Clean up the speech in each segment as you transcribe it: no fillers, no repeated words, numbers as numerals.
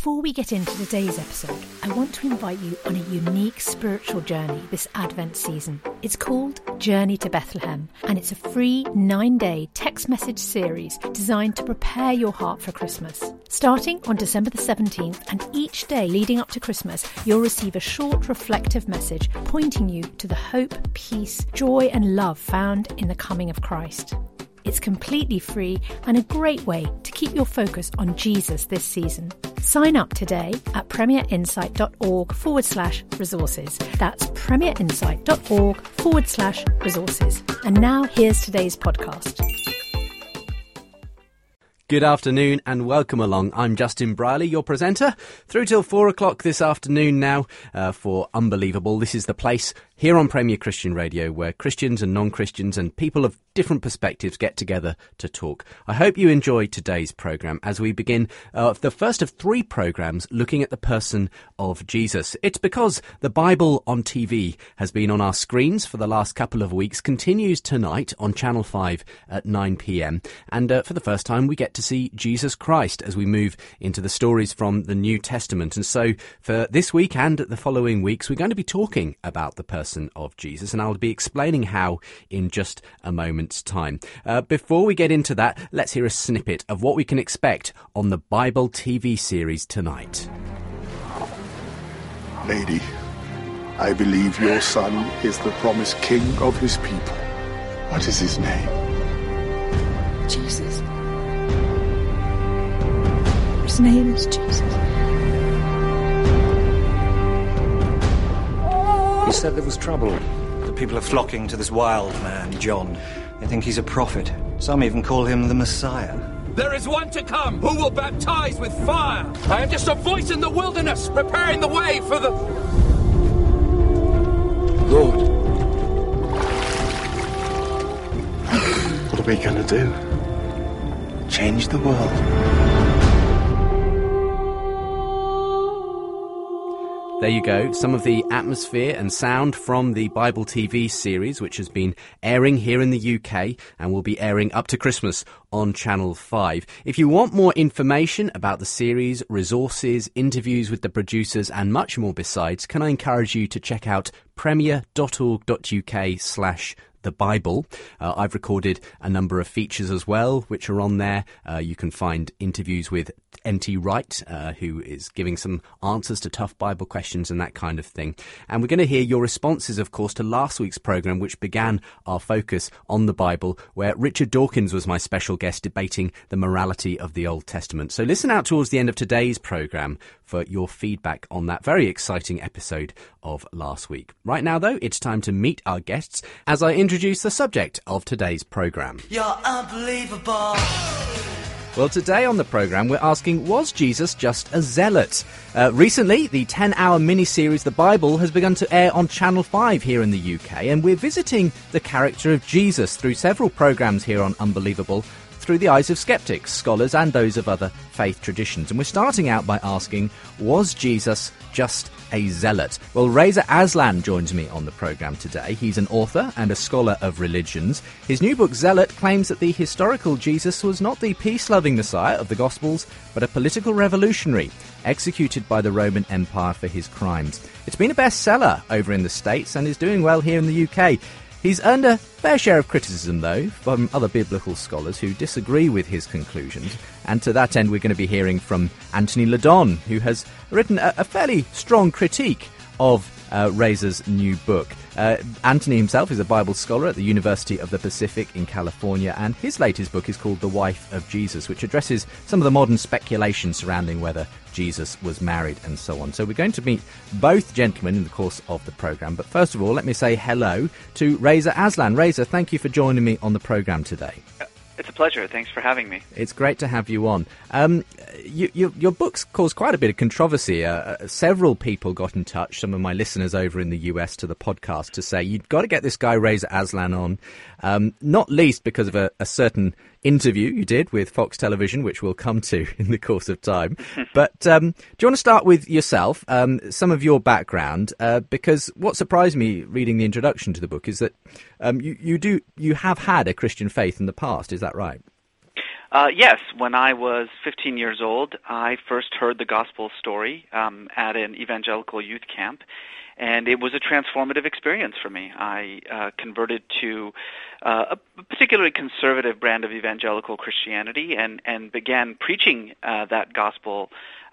Before we get into today's episode, I want to invite you on a unique spiritual journey this Advent season. It's called Journey to Bethlehem, and it's a free 9-day text message series designed to prepare your heart for Christmas. Starting on December the 17th and each day leading up to Christmas, you'll receive a short reflective message pointing you to the hope, peace, joy and love found in the coming of Christ. It's completely free and a great way to keep your focus on Jesus this season. Sign up today at premierinsight.org/resources. That's premierinsight.org/resources. And now here's today's podcast. Good afternoon and welcome along. I'm Justin Briley, your presenter, through till 4 o'clock this afternoon now for Unbelievable. This is the place here on Premier Christian Radio where Christians and non-Christians and people of different perspectives get together to talk. I hope you enjoy today's programme as we begin the first of 3 programmes looking at the person of Jesus. It's because the Bible on TV has been on our screens for the last couple of weeks, continues tonight on Channel 5 at 9 p.m. And for the first time we get to see Jesus Christ as we move into the stories from the New Testament. And so for this week and the following weeks, we're going to be talking about the person of Jesus, and I'll be explaining how in just a moment's time. Before we get into that, let's hear a snippet of what we can expect on the Bible TV series tonight. Lady, I believe your son is the promised king of his people. What is his name? Jesus. His name is Jesus. He said there was trouble. The people are flocking to this wild man, John. They think he's a prophet. Some even call him the Messiah. There is one to come who will baptize with fire. I am just a voice in the wilderness, preparing the way for the... Lord, what are we going to do? Change the world. There you go, some of the atmosphere and sound from the Bible TV series, which has been airing here in the UK and will be airing up to Christmas on Channel 5. If you want more information about the series, resources, interviews with the producers and much more besides, can I encourage you to check out premier.org.uk/the Bible. I've recorded a number of features as well, which are on there. You can find interviews with N.T. Wright, who is giving some answers to tough Bible questions and that kind of thing. And we're going to hear your responses, of course, to last week's programme, which began our focus on the Bible, where Richard Dawkins was my special guest debating the morality of the Old Testament. So listen out towards the end of today's programme for your feedback on that very exciting episode of last week. Right now, though, it's time to meet our guests as I introduce the subject of today's programme. You're unbelievable. Well, today on the programme, we're asking, was Jesus just a zealot? Recently, the 10-hour mini-series The Bible has begun to air on Channel 5 here in the UK, and we're visiting the character of Jesus through several programmes here on Unbelievable, through the eyes of skeptics, scholars and those of other faith traditions. And we're starting out by asking, was Jesus just a zealot? Well, Reza Aslan joins me on the programme today. He's an author and a scholar of religions. His new book, Zealot, claims that the historical Jesus was not the peace-loving Messiah of the Gospels, but a political revolutionary, executed by the Roman Empire for his crimes. It's been a bestseller over in the States and is doing well here in the UK. He's earned a fair share of criticism, though, from other biblical scholars who disagree with his conclusions. And to that end, we're going to be hearing from Anthony Ladon, who has written a fairly strong critique of Reza's new book. Anthony himself is a Bible scholar at the University of the Pacific in California, and his latest book is called The Wife of Jesus, which addresses some of the modern speculation surrounding whether Jesus was married and so on. So we're going to meet both gentlemen in the course of the programme. But first of all, let me say hello to Reza Aslan. Reza, thank you for joining me on the programme today. It's a pleasure. Thanks for having me. It's great to have you on. Your books caused quite a bit of controversy. Several people got in touch, some of my listeners over in the US, to the podcast to say, you've got to get this guy Reza Aslan on, not least because of a certain interview you did with Fox Television, which we'll come to in the course of time. But do you want to start with yourself, some of your background? Because what surprised me reading the introduction to the book is that you have had a Christian faith in the past. Is that right? Yes, when I was 15 years old, I first heard the gospel story at an evangelical youth camp, and it was a transformative experience for me. I converted to a particularly conservative brand of evangelical Christianity and began preaching that gospel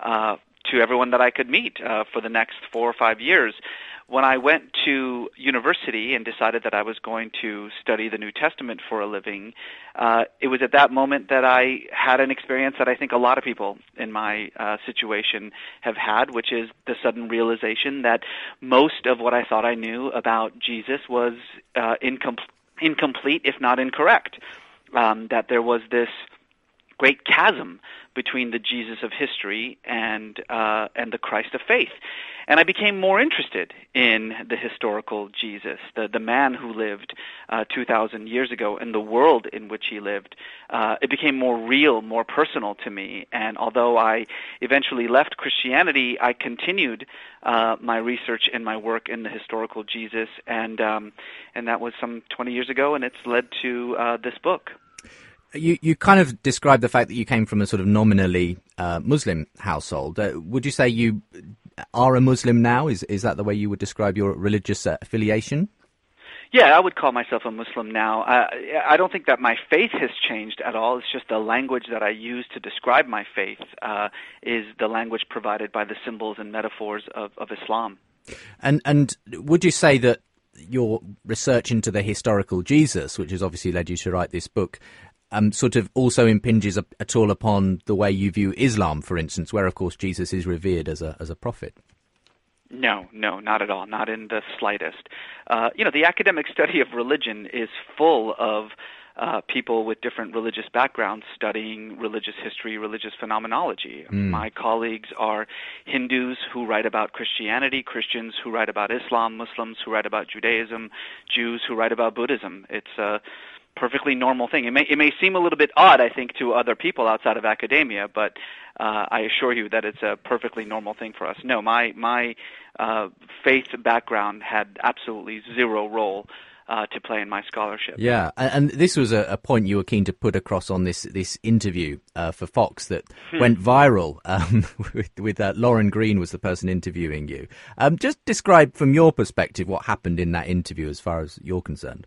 to everyone that I could meet for the next 4 or 5 years. When I went to university and decided that I was going to study the New Testament for a living, it was at that moment that I had an experience that I think a lot of people in my situation have had, which is the sudden realization that most of what I thought I knew about Jesus was incomplete, if not incorrect. That there was this great chasm between the Jesus of history and the Christ of faith. And I became more interested in the historical Jesus, the man who lived 2,000 years ago, and the world in which he lived. It became more real, more personal to me. And although I eventually left Christianity, I continued my research and my work in the historical Jesus, and that was some 20 years ago, and it's led to this book. You kind of described the fact that you came from a sort of nominally Muslim household. Would you say you are a Muslim now? Is that the way you would describe your religious affiliation? Yeah, I would call myself a Muslim now. I don't think that my faith has changed at all. It's just the language that I use to describe my faith is the language provided by the symbols and metaphors of Islam. And would you say that your research into the historical Jesus, which has obviously led you to write this book, sort of also impinges at all upon the way you view Islam, for instance, where, of course, Jesus is revered as a prophet? No, not at all, not in the slightest. The academic study of religion is full of people with different religious backgrounds studying religious history, religious phenomenology. My colleagues are Hindus who write about Christianity, Christians who write about Islam, Muslims who write about Judaism, Jews who write about Buddhism. It's a perfectly normal thing. It may seem a little bit odd, I think, to other people outside of academia, but I assure you that it's a perfectly normal thing for us. No, my faith background had absolutely zero role to play in my scholarship. Yeah, and this was a point you were keen to put across on this interview for Fox that went viral with Lauren Green was the person interviewing you. Just describe from your perspective what happened in that interview as far as you're concerned.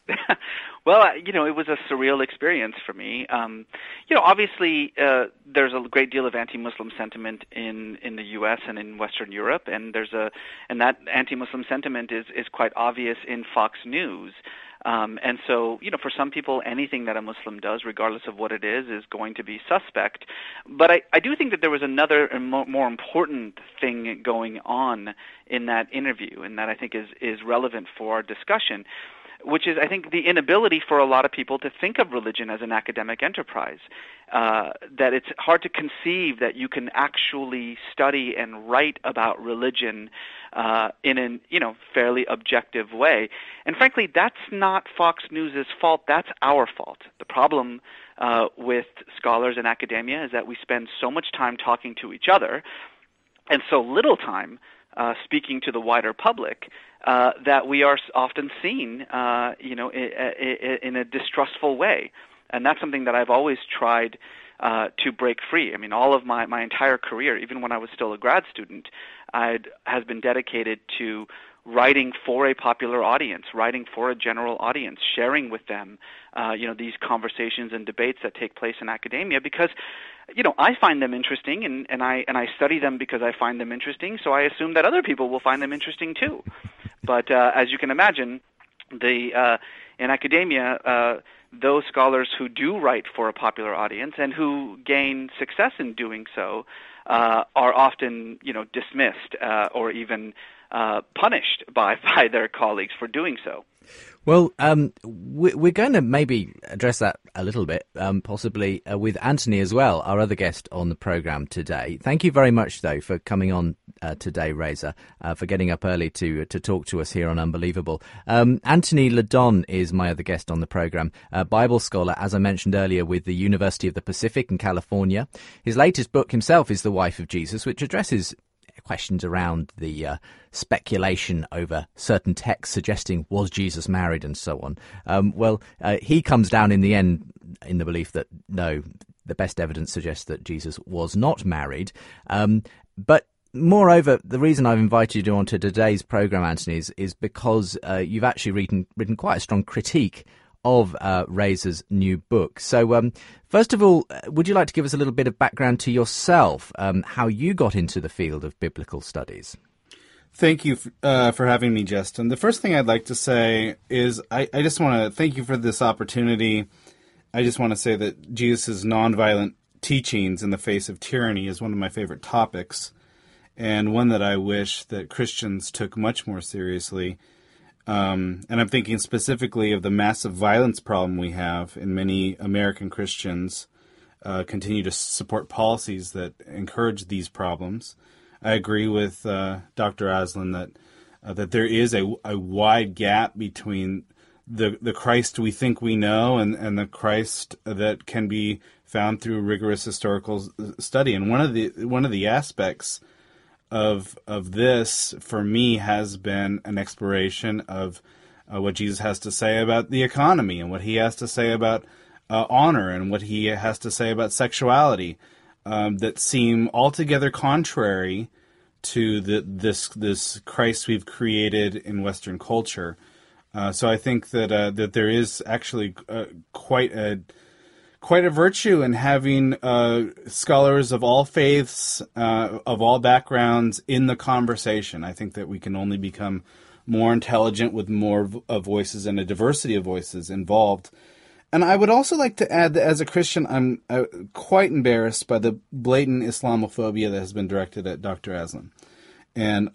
Well, it was a surreal experience for me. Obviously, there's a great deal of anti-Muslim sentiment in the U.S. and in Western Europe, and that anti-Muslim sentiment is quite obvious in Fox News. And so, for some people, anything that a Muslim does, regardless of what it is going to be suspect. But I do think that there was another and more important thing going on in that interview, and that I think is relevant for our discussion, which is, I think, the inability for a lot of people to think of religion as an academic enterprise, that it's hard to conceive that you can actually study and write about religion in a fairly objective way. And frankly, that's not Fox News' fault. That's our fault. The problem with scholars in academia is that we spend so much time talking to each other and so little time speaking to the wider public, that we are often seen, in a distrustful way. And that's something that I've always tried to break free. I mean, all of my entire career, even when I was still a grad student, has been dedicated to writing for a popular audience, writing for a general audience, sharing with them, these conversations and debates that take place in academia, because I find them interesting, and I study them because I find them interesting, so I assume that other people will find them interesting too. But as you can imagine, in academia, those scholars who do write for a popular audience and who gain success in doing so are often, dismissed or even punished by their colleagues for doing so. Well, we're going to maybe address that a little bit, possibly with Anthony as well, our other guest on the programme today. Thank you very much, though, for coming on today, Reza, for getting up early to talk to us here on Unbelievable. Anthony Ledon is my other guest on the programme, a Bible scholar, as I mentioned earlier, with the University of the Pacific in California. His latest book himself is The Wife of Jesus, which addresses questions around the speculation over certain texts suggesting was Jesus married and so on. He comes down in the end in the belief that no, the best evidence suggests that Jesus was not married. But moreover, the reason I've invited you onto today's programme, Anthony, is because you've actually written quite a strong critique of Razor's new book. So first of all, would you like to give us a little bit of background to yourself, how you got into the field of biblical studies? Thank you for having me, Justin. The first thing I'd like to say is I just want to thank you for this opportunity. I just want to say that Jesus' nonviolent teachings in the face of tyranny is one of my favorite topics, and one that I wish that Christians took much more seriously. And I'm thinking specifically of the massive violence problem we have, and many American Christians continue to support policies that encourage these problems. I agree with Dr. Aslan that there is a wide gap between the Christ we think we know and the Christ that can be found through rigorous historical study. And one of the aspects of this for me has been an exploration of what Jesus has to say about the economy, and what he has to say about honor, and what he has to say about sexuality, that seem altogether contrary to this Christ we've created in Western culture. So I think that there is actually quite a virtue in having scholars of all faiths, of all backgrounds in the conversation. I think that we can only become more intelligent with more voices and a diversity of voices involved. And I would also like to add that as a Christian, I'm quite embarrassed by the blatant Islamophobia that has been directed at Dr. Aslan. And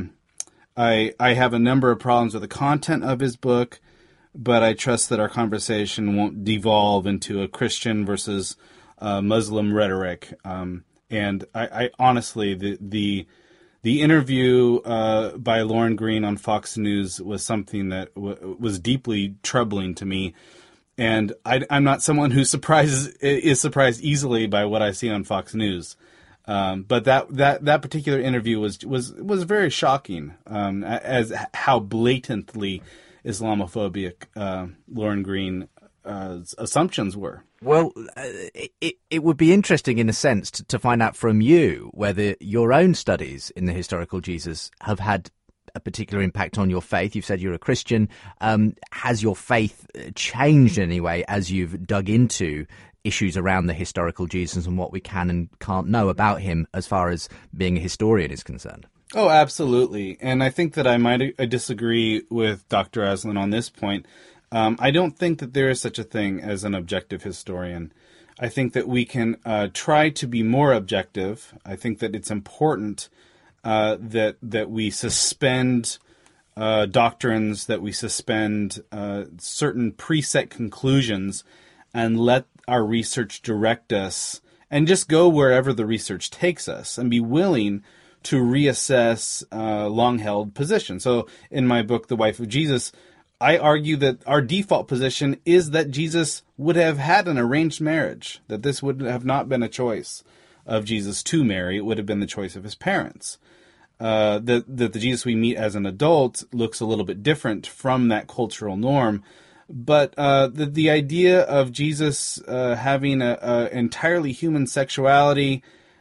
I have a number of problems with the content of his book, but I trust that our conversation won't devolve into a Christian versus Muslim rhetoric. And I honestly, the interview by Lauren Green on Fox News was something that was deeply troubling to me. And I'm not someone who is surprised easily by what I see on Fox News. But that particular interview was very shocking, as how blatantly Islamophobic Lauren Green's assumptions were. Well, it would be interesting in a sense to find out from you whether your own studies in the historical Jesus have had a particular impact on your faith. You've said you're a Christian. Has your faith changed in any way as you've dug into issues around the historical Jesus and what we can and can't know about him as far as being a historian is concerned? Oh, absolutely. And I think that I might disagree with Dr. Aslan on this point. I don't think that there is such a thing as an objective historian. I think that we can try to be more objective. I think that it's important that we suspend doctrines, that we suspend certain preset conclusions, and let our research direct us, and just go wherever the research takes us, and be willing to reassess long-held positions. So in my book, The Wife of Jesus, I argue that our default position is that Jesus would have had an arranged marriage, that this would have not been a choice of Jesus to marry. It would have been the choice of his parents. That the Jesus we meet as an adult looks a little bit different from that cultural norm. But the idea of Jesus having an entirely human sexuality,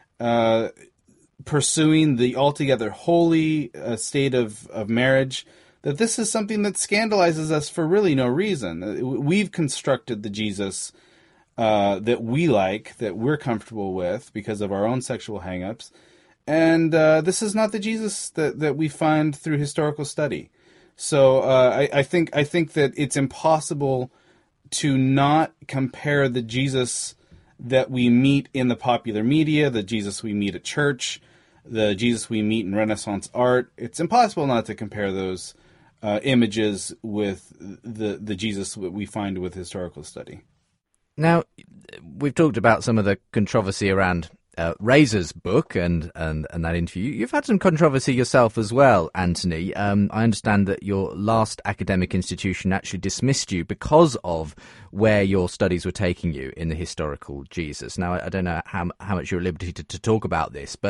pursuing the altogether holy state of marriage, that this is something that scandalizes us for really no reason. We've constructed the Jesus that we like, that we're comfortable with because of our own sexual hang-ups. And this is not the Jesus that we find through historical study. So I think that it's impossible to not compare the Jesus that we meet in the popular media, the Jesus we meet at church, the Jesus we meet in Renaissance art. It's impossible not to compare those images with the Jesus that we find with historical study. Now, we've talked about some of the controversy around Razor's book and that interview. You've had some controversy yourself as well, Anthony. I understand that your last academic institution actually dismissed you because of where your studies were taking you in the historical Jesus. Now, I don't know how much you're at liberty to talk about this, but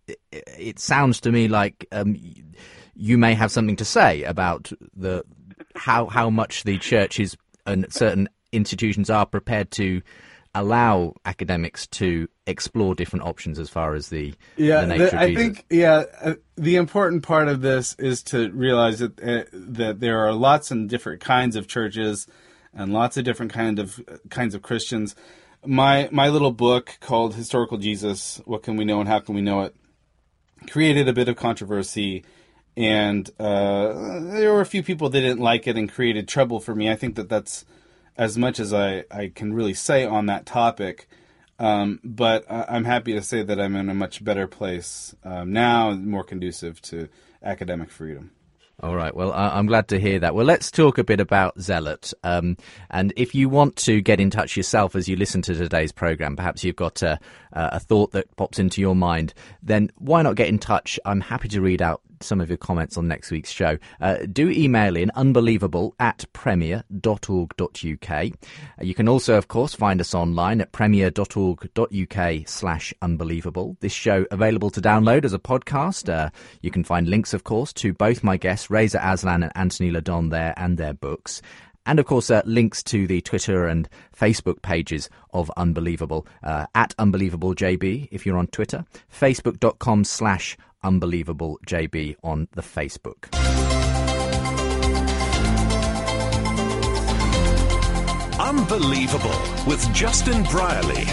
it sounds to me like you may have something to say about how much the churches and certain institutions are prepared to allow academics to explore different options as far as the nature of Jesus. I think, the important part of this is to realize that there are lots and different kinds of churches and lots of different kinds of Christians. My little book called Historical Jesus, What Can We Know and How Can We Know It, created a bit of controversy, and there were a few people that didn't like it and created trouble for me. I think that's as much as I can really say on that topic. But I'm happy to say that I'm in a much better place now, more conducive to academic freedom. All right. Well, I'm glad to hear that. Well, let's talk a bit about Zealot. And if you want to get in touch yourself as you listen to today's programme, perhaps you've got a thought that pops into your mind, then why not get in touch? I'm happy to read out some of your comments on next week's show. Do email in unbelievable@premier.org.uk. You can also, of course, find us online at premier.org.uk/unbelievable. This show available to download as a podcast. You can find links, of course, to both my guests, Reza Aslan and Anthony Ladon there, and their books. And, of course, links to the Twitter and Facebook pages of Unbelievable, at UnbelievableJB if you're on Twitter, facebook.com/UnbelievableJB on the Facebook. Unbelievable with Justin Brierley.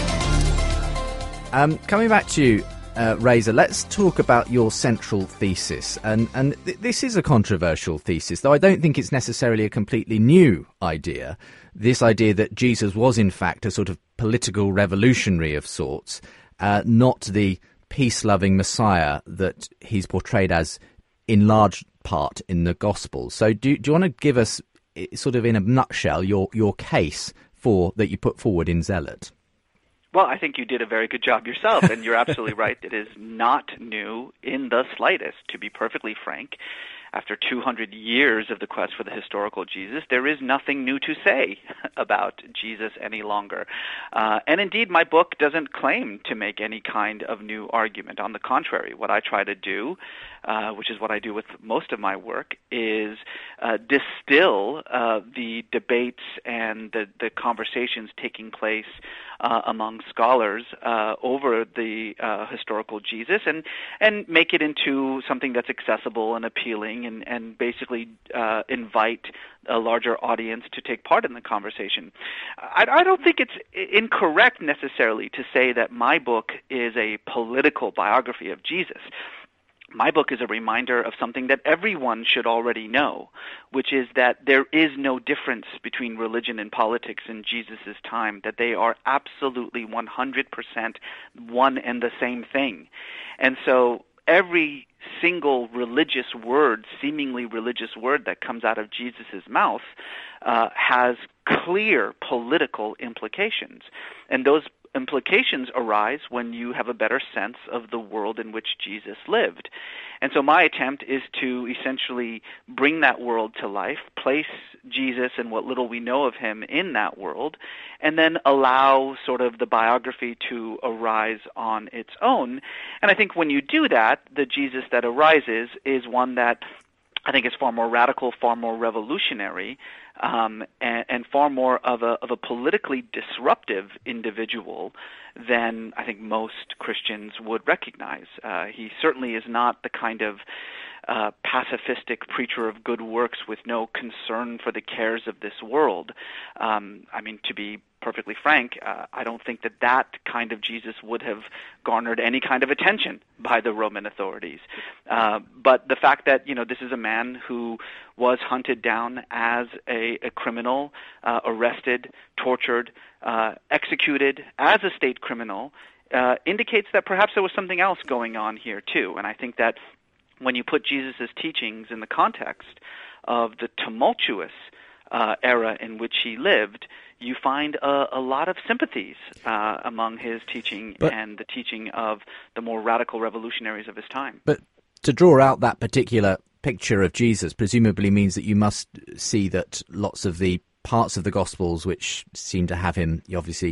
Coming back to you, Reza, let's talk about your central thesis. And this is a controversial thesis, though I don't think it's necessarily a completely new idea. This idea that Jesus was, in fact, a sort of political revolutionary of sorts, not the peace-loving Messiah that he's portrayed as in large part in the Gospels. So do you want to give us, sort of in a nutshell, your case that you put forward in Zealot? Well, I think you did a very good job yourself, and you're absolutely right. It is not new in the slightest, to be perfectly frank. After 200 years of the quest for the historical Jesus, there is nothing new to say about Jesus any longer. And indeed, my book doesn't claim to make any kind of new argument. On the contrary, what I try to do, which is what I do with most of my work, is distill the debates and the conversations taking place among scholars over the historical Jesus and make it into something that's accessible and appealing and basically invite a larger audience to take part in the conversation. I don't think it's incorrect necessarily to say that my book is a political biography of Jesus. My book is a reminder of something that everyone should already know, which is that there is no difference between religion and politics in Jesus' time, that they are absolutely 100% one and the same thing. And so every single religious word, seemingly religious word that comes out of Jesus' mouth has clear political implications. And those implications arise when you have a better sense of the world in which Jesus lived. And so my attempt is to essentially bring that world to life, place Jesus and what little we know of him in that world, and then allow sort of the biography to arise on its own. And I think when you do that, the Jesus that arises is one that I think is far more radical, far more revolutionary, and far more of a politically disruptive individual than I think most Christians would recognize. He certainly is not the kind of pacifistic preacher of good works with no concern for the cares of this world. I mean, to be perfectly frank, I don't think that kind of Jesus would have garnered any kind of attention by the Roman authorities. But the fact that, this is a man who was hunted down as a criminal, arrested, tortured, executed as a state criminal, indicates that perhaps there was something else going on here too. And I think that when you put Jesus' teachings in the context of the tumultuous era in which he lived, you find a lot of sympathies among his teaching and the teaching of the more radical revolutionaries of his time. But to draw out that particular picture of Jesus presumably means that you must see that lots of the parts of the Gospels which seem to have him obviously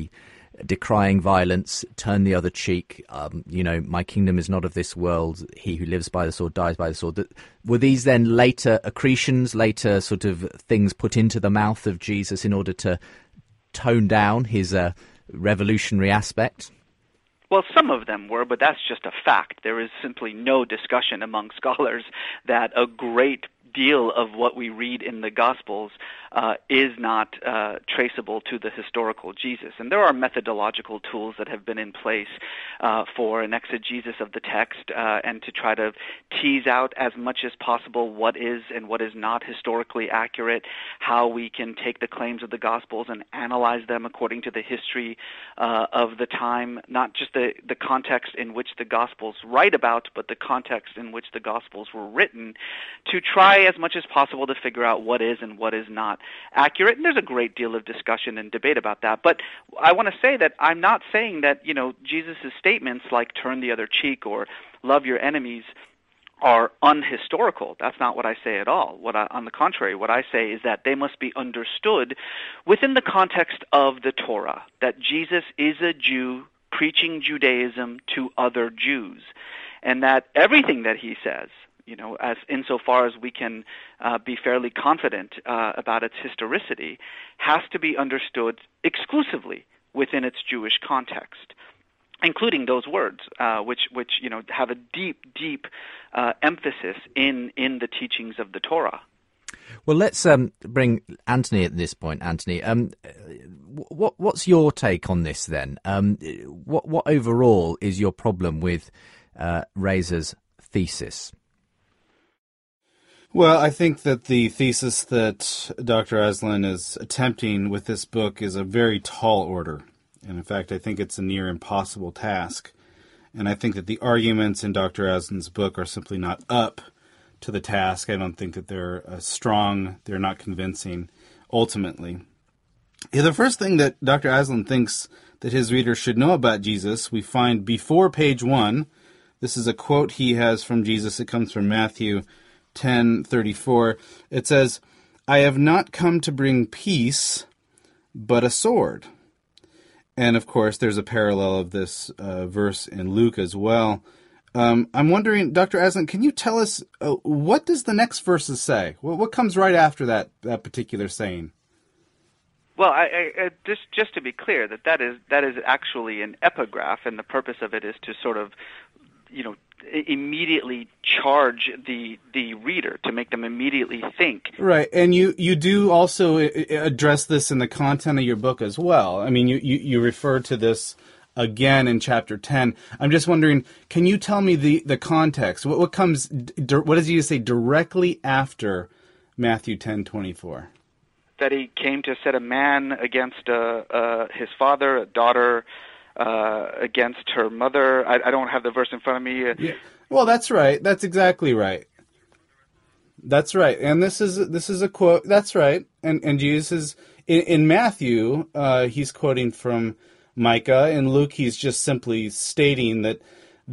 decrying violence, turn the other cheek, my kingdom is not of this world, he who lives by the sword dies by the sword. Were these then later accretions, later sort of things put into the mouth of Jesus in order to tone down his revolutionary aspect? Well, some of them were, but that's just a fact. There is simply no discussion among scholars that a great deal of what we read in the Gospels is not traceable to the historical Jesus. And there are methodological tools that have been in place for an exegesis of the text and to try to tease out as much as possible what is and what is not historically accurate, how we can take the claims of the Gospels and analyze them according to the history of the time, not just the context in which the Gospels write about, but the context in which the Gospels were written, to try as much as possible to figure out what is and what is not accurate. And there's a great deal of discussion and debate about that. But I want to say that I'm not saying that, Jesus' statements like turn the other cheek or love your enemies are unhistorical. That's not what I say at all. On the contrary, what I say is that they must be understood within the context of the Torah, that Jesus is a Jew preaching Judaism to other Jews, and that everything that he says, as insofar as we can be fairly confident about its historicity, has to be understood exclusively within its Jewish context, including those words, which have a deep emphasis in the teachings of the Torah. Well, let's bring Anthony at this point. Anthony, what's your take on this then? What overall is your problem with Razor's thesis? Well, I think that the thesis that Dr. Aslan is attempting with this book is a very tall order. And in fact, I think it's a near impossible task. And I think that the arguments in Dr. Aslan's book are simply not up to the task. I don't think that they're strong, they're not convincing, ultimately. The first thing that Dr. Aslan thinks that his readers should know about Jesus, we find before page 1. This is a quote he has from Jesus. It comes from Matthew 10:34. It says, "I have not come to bring peace, but a sword." And of course, there's a parallel of this verse in Luke as well. I'm wondering, Dr. Aslan, can you tell us what does the next verses say? What comes right after that particular saying? Well, I just to be clear, that is actually an epigraph, and the purpose of it is to sort of, immediately charge the reader, to make them immediately think. Right, and you do also address this in the content of your book as well. I mean, you refer to this again in chapter 10. I'm just wondering, can you tell me the context? What does Jesus say directly after Matthew 10:24? That he came to set a man against his father, a daughter against her mother. I don't have the verse in front of me. Yeah. Well, that's right. That's exactly right. That's right. And this is a quote. That's right. And Jesus is in Matthew. He's quoting from Micah. In Luke, he's just simply stating that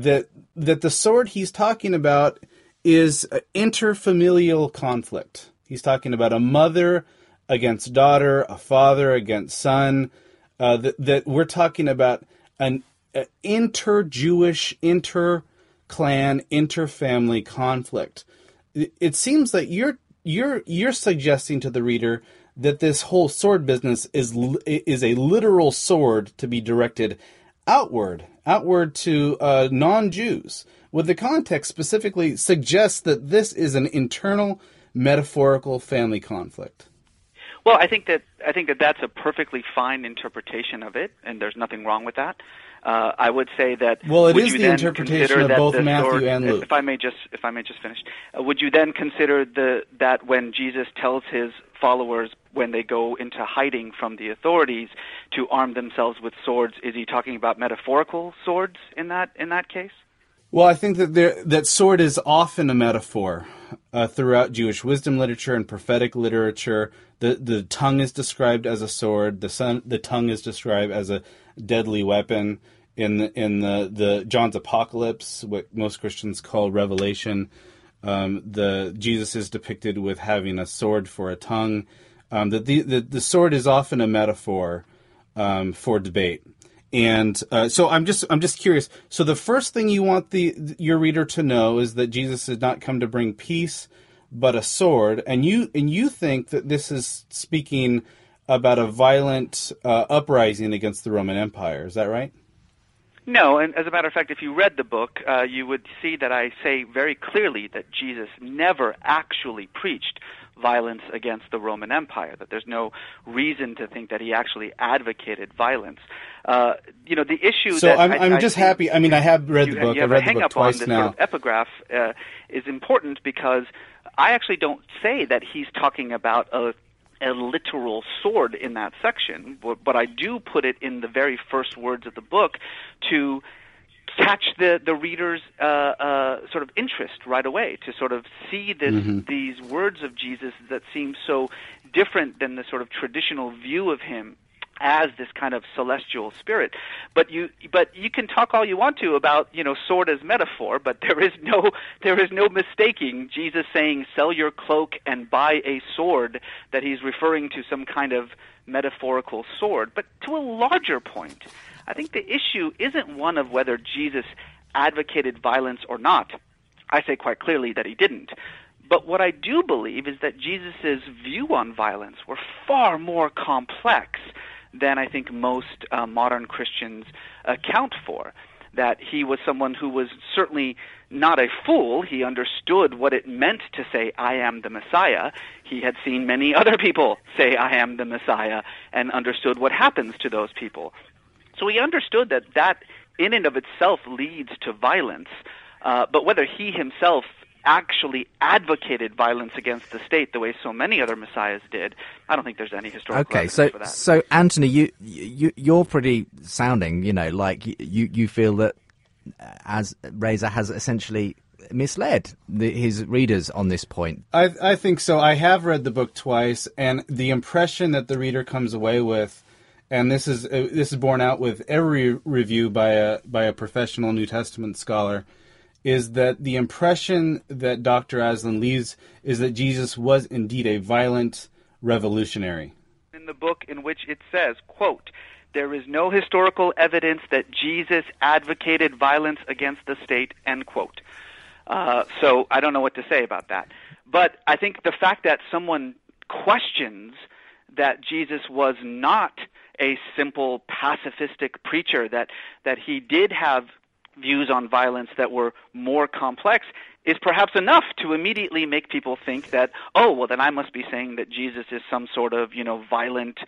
the sword he's talking about is interfamilial conflict. He's talking about a mother against daughter, a father against son. That we're talking about an inter-Jewish, inter-clan, inter-family conflict. It seems that you're suggesting to the reader that this whole sword business is a literal sword to be directed outward to non-Jews, with the context specifically suggests that this is an internal metaphorical family conflict. Well, I think that that's a perfectly fine interpretation of it, and there's nothing wrong with that. I would say that. Well, it is the interpretation of both Matthew and Luke. If I may just finish, would you then consider that when Jesus tells his followers, when they go into hiding from the authorities, to arm themselves with swords, is he talking about metaphorical swords in that case? Well, I think that sword is often a metaphor throughout Jewish wisdom literature and prophetic literature. The tongue is described as a sword. The tongue is described as a deadly weapon. In the John's Apocalypse, what most Christians call Revelation, Jesus is depicted with having a sword for a tongue. The sword is often a metaphor for debate. And so I'm just curious. So the first thing you want your reader to know is that Jesus did not come to bring peace, but a sword. And you think that this is speaking about a violent uprising against the Roman Empire. Is that right? No, and as a matter of fact, if you read the book, you would see that I say very clearly that Jesus never actually preached violence against the Roman Empire, that there's no reason to think that he actually advocated violence. The issue so that I'm just happy. I mean, I have read the book. You have I've read a the book hang-up twice on this now. sort of epigraph is important because I actually don't say that he's talking about a literal sword in that section, but I do put it in the very first words of the book to catch the reader's sort of interest right away, to sort of see these words of Jesus that seem so different than the sort of traditional view of him as this kind of celestial spirit. But you can talk all you want to about, sword as metaphor, but there is no mistaking Jesus saying, sell your cloak and buy a sword, that he's referring to some kind of metaphorical sword. But to a larger point, I think the issue isn't one of whether Jesus advocated violence or not. I say quite clearly that he didn't. But what I do believe is that Jesus' view on violence were far more complex than I think most modern Christians account for. That he was someone who was certainly not a fool. He understood what it meant to say, I am the Messiah. He had seen many other people say, I am the Messiah, and understood what happens to those people. So he understood that in and of itself leads to violence, but whether he himself actually advocated violence against the state the way so many other messiahs did, I don't think there's any historical evidence for that. So Anthony, you're pretty sounding, like you feel that as Reza has essentially misled his readers on this point. I think so. I have read the book twice, and the impression that the reader comes away with, and this is borne out with every review by a professional New Testament scholar, is that the impression that Dr. Aslan leaves is that Jesus was indeed a violent revolutionary. In the book in which it says, quote, there is no historical evidence that Jesus advocated violence against the state, end quote. So I don't know what to say about that. But I think the fact that someone questions that Jesus was not a simple pacifistic preacher, that he did have views on violence that were more complex, is perhaps enough to immediately make people think that, oh, well, then I must be saying that Jesus is some sort of, violent,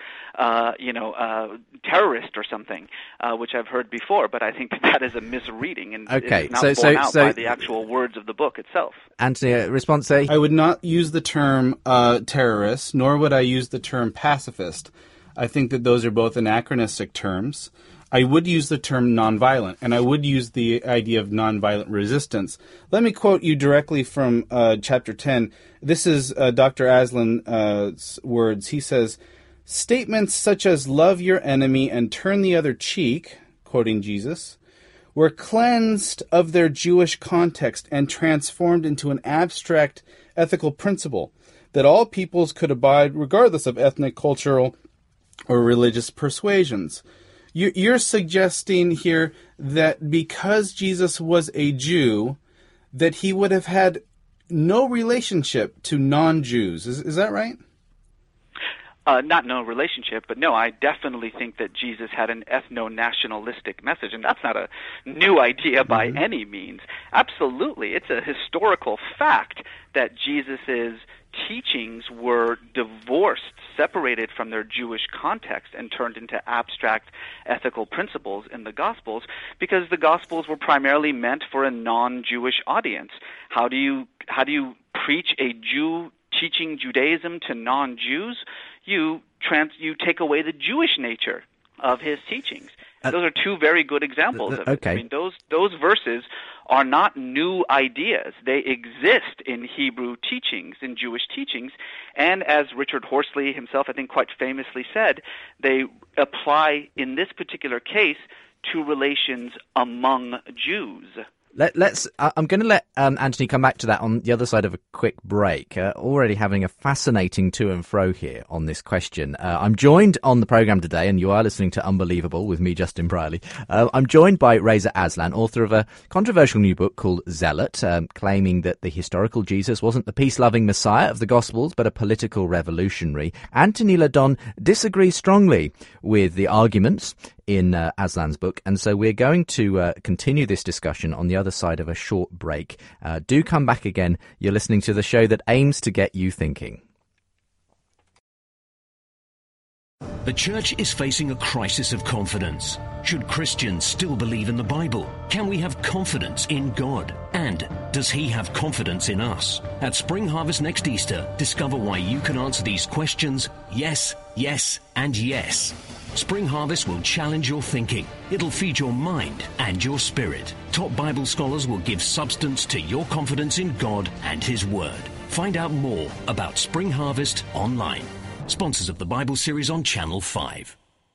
terrorist or something, which I've heard before. But I think that is a misreading, and okay. it is not borne out by the actual words of the book itself. Anthony, response? I would not use the term terrorist, nor would I use the term pacifist. I think that those are both anachronistic terms. I would use the term nonviolent, and I would use the idea of nonviolent resistance. Let me quote you directly from chapter 10. This is Dr. Aslan's words. He says, statements such as love your enemy and turn the other cheek, quoting Jesus, were cleansed of their Jewish context and transformed into an abstract ethical principle that all peoples could abide regardless of ethnic, cultural, or religious persuasions. You're suggesting here that because Jesus was a Jew, that he would have had no relationship to non-Jews. Is that right? Not no relationship, but no, I definitely think that Jesus had an ethno-nationalistic message, and that's not a new idea by any means. Absolutely. It's a historical fact that Jesus's teachings were divorced, separated from their Jewish context, and turned into abstract ethical principles in the Gospels, because the Gospels were primarily meant for a non-Jewish audience. How do you preach a Jew teaching Judaism to non-Jews? You take away the Jewish nature of his teachings. Those are two very good examples of it. Okay. I mean, those verses are not new ideas. They exist in Hebrew teachings, in Jewish teachings, and as Richard Horsley himself, I think, quite famously said, they apply in this particular case to relations among Jews. I'm going to let Anthony come back to that on the other side of a quick break. Already having a fascinating to and fro here on this question. I'm joined on the programme today, and you are listening to Unbelievable with me, Justin Brierley. I'm joined by Reza Aslan, author of a controversial new book called Zealot, claiming that the historical Jesus wasn't the peace-loving Messiah of the Gospels, but a political revolutionary. Anthony LaDon disagrees strongly with the arguments in Aslan's book, and so we're going to continue this discussion on the other side of a short break. Do come back again. You're listening to the show that aims to get you thinking. The church is facing a crisis of confidence. Should Christians still believe in the Bible? Can we have confidence in God? And does he have confidence in us? At Spring Harvest next Easter, discover why you can answer these questions yes, yes, and yes. Spring Harvest will challenge your thinking. It'll feed your mind and your spirit. Top Bible scholars will give substance to your confidence in God and his Word. Find out more about Spring Harvest online. Sponsors of the Bible series on Channel 5.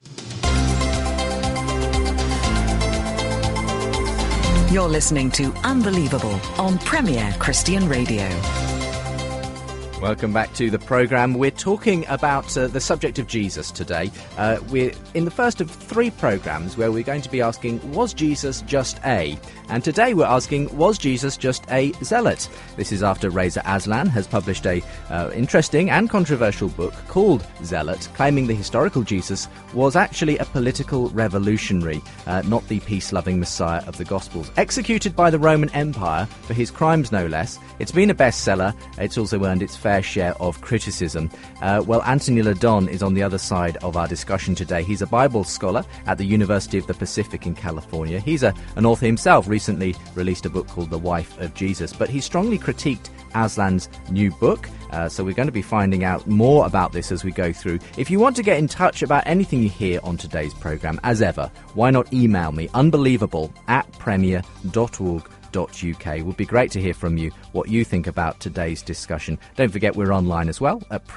You're listening to Unbelievable on Premier Christian Radio. Welcome back to the programme. We're talking about the subject of Jesus today. We're in the first of 3 programmes where we're going to be asking, was Jesus just a? And today we're asking, was Jesus just a zealot? This is after Reza Aslan has published a interesting and controversial book called Zealot, claiming the historical Jesus was actually a political revolutionary, not the peace-loving Messiah of the Gospels. Executed by the Roman Empire for his crimes, no less. It's been a bestseller. It's also earned its fair share of criticism. Well, Anthony LaDon is on the other side of our discussion today. He's a Bible scholar at the University of the Pacific in California. He's an author himself, recently released a book called The Wife of Jesus, but he strongly critiqued Aslan's new book. So we're going to be finding out more about this as we go through. If you want to get in touch about anything you hear on today's programme, as ever, why not email me, unbelievable@premier.org.uk. It would be great to hear from you what you think about today's discussion. Don't forget we're online as well at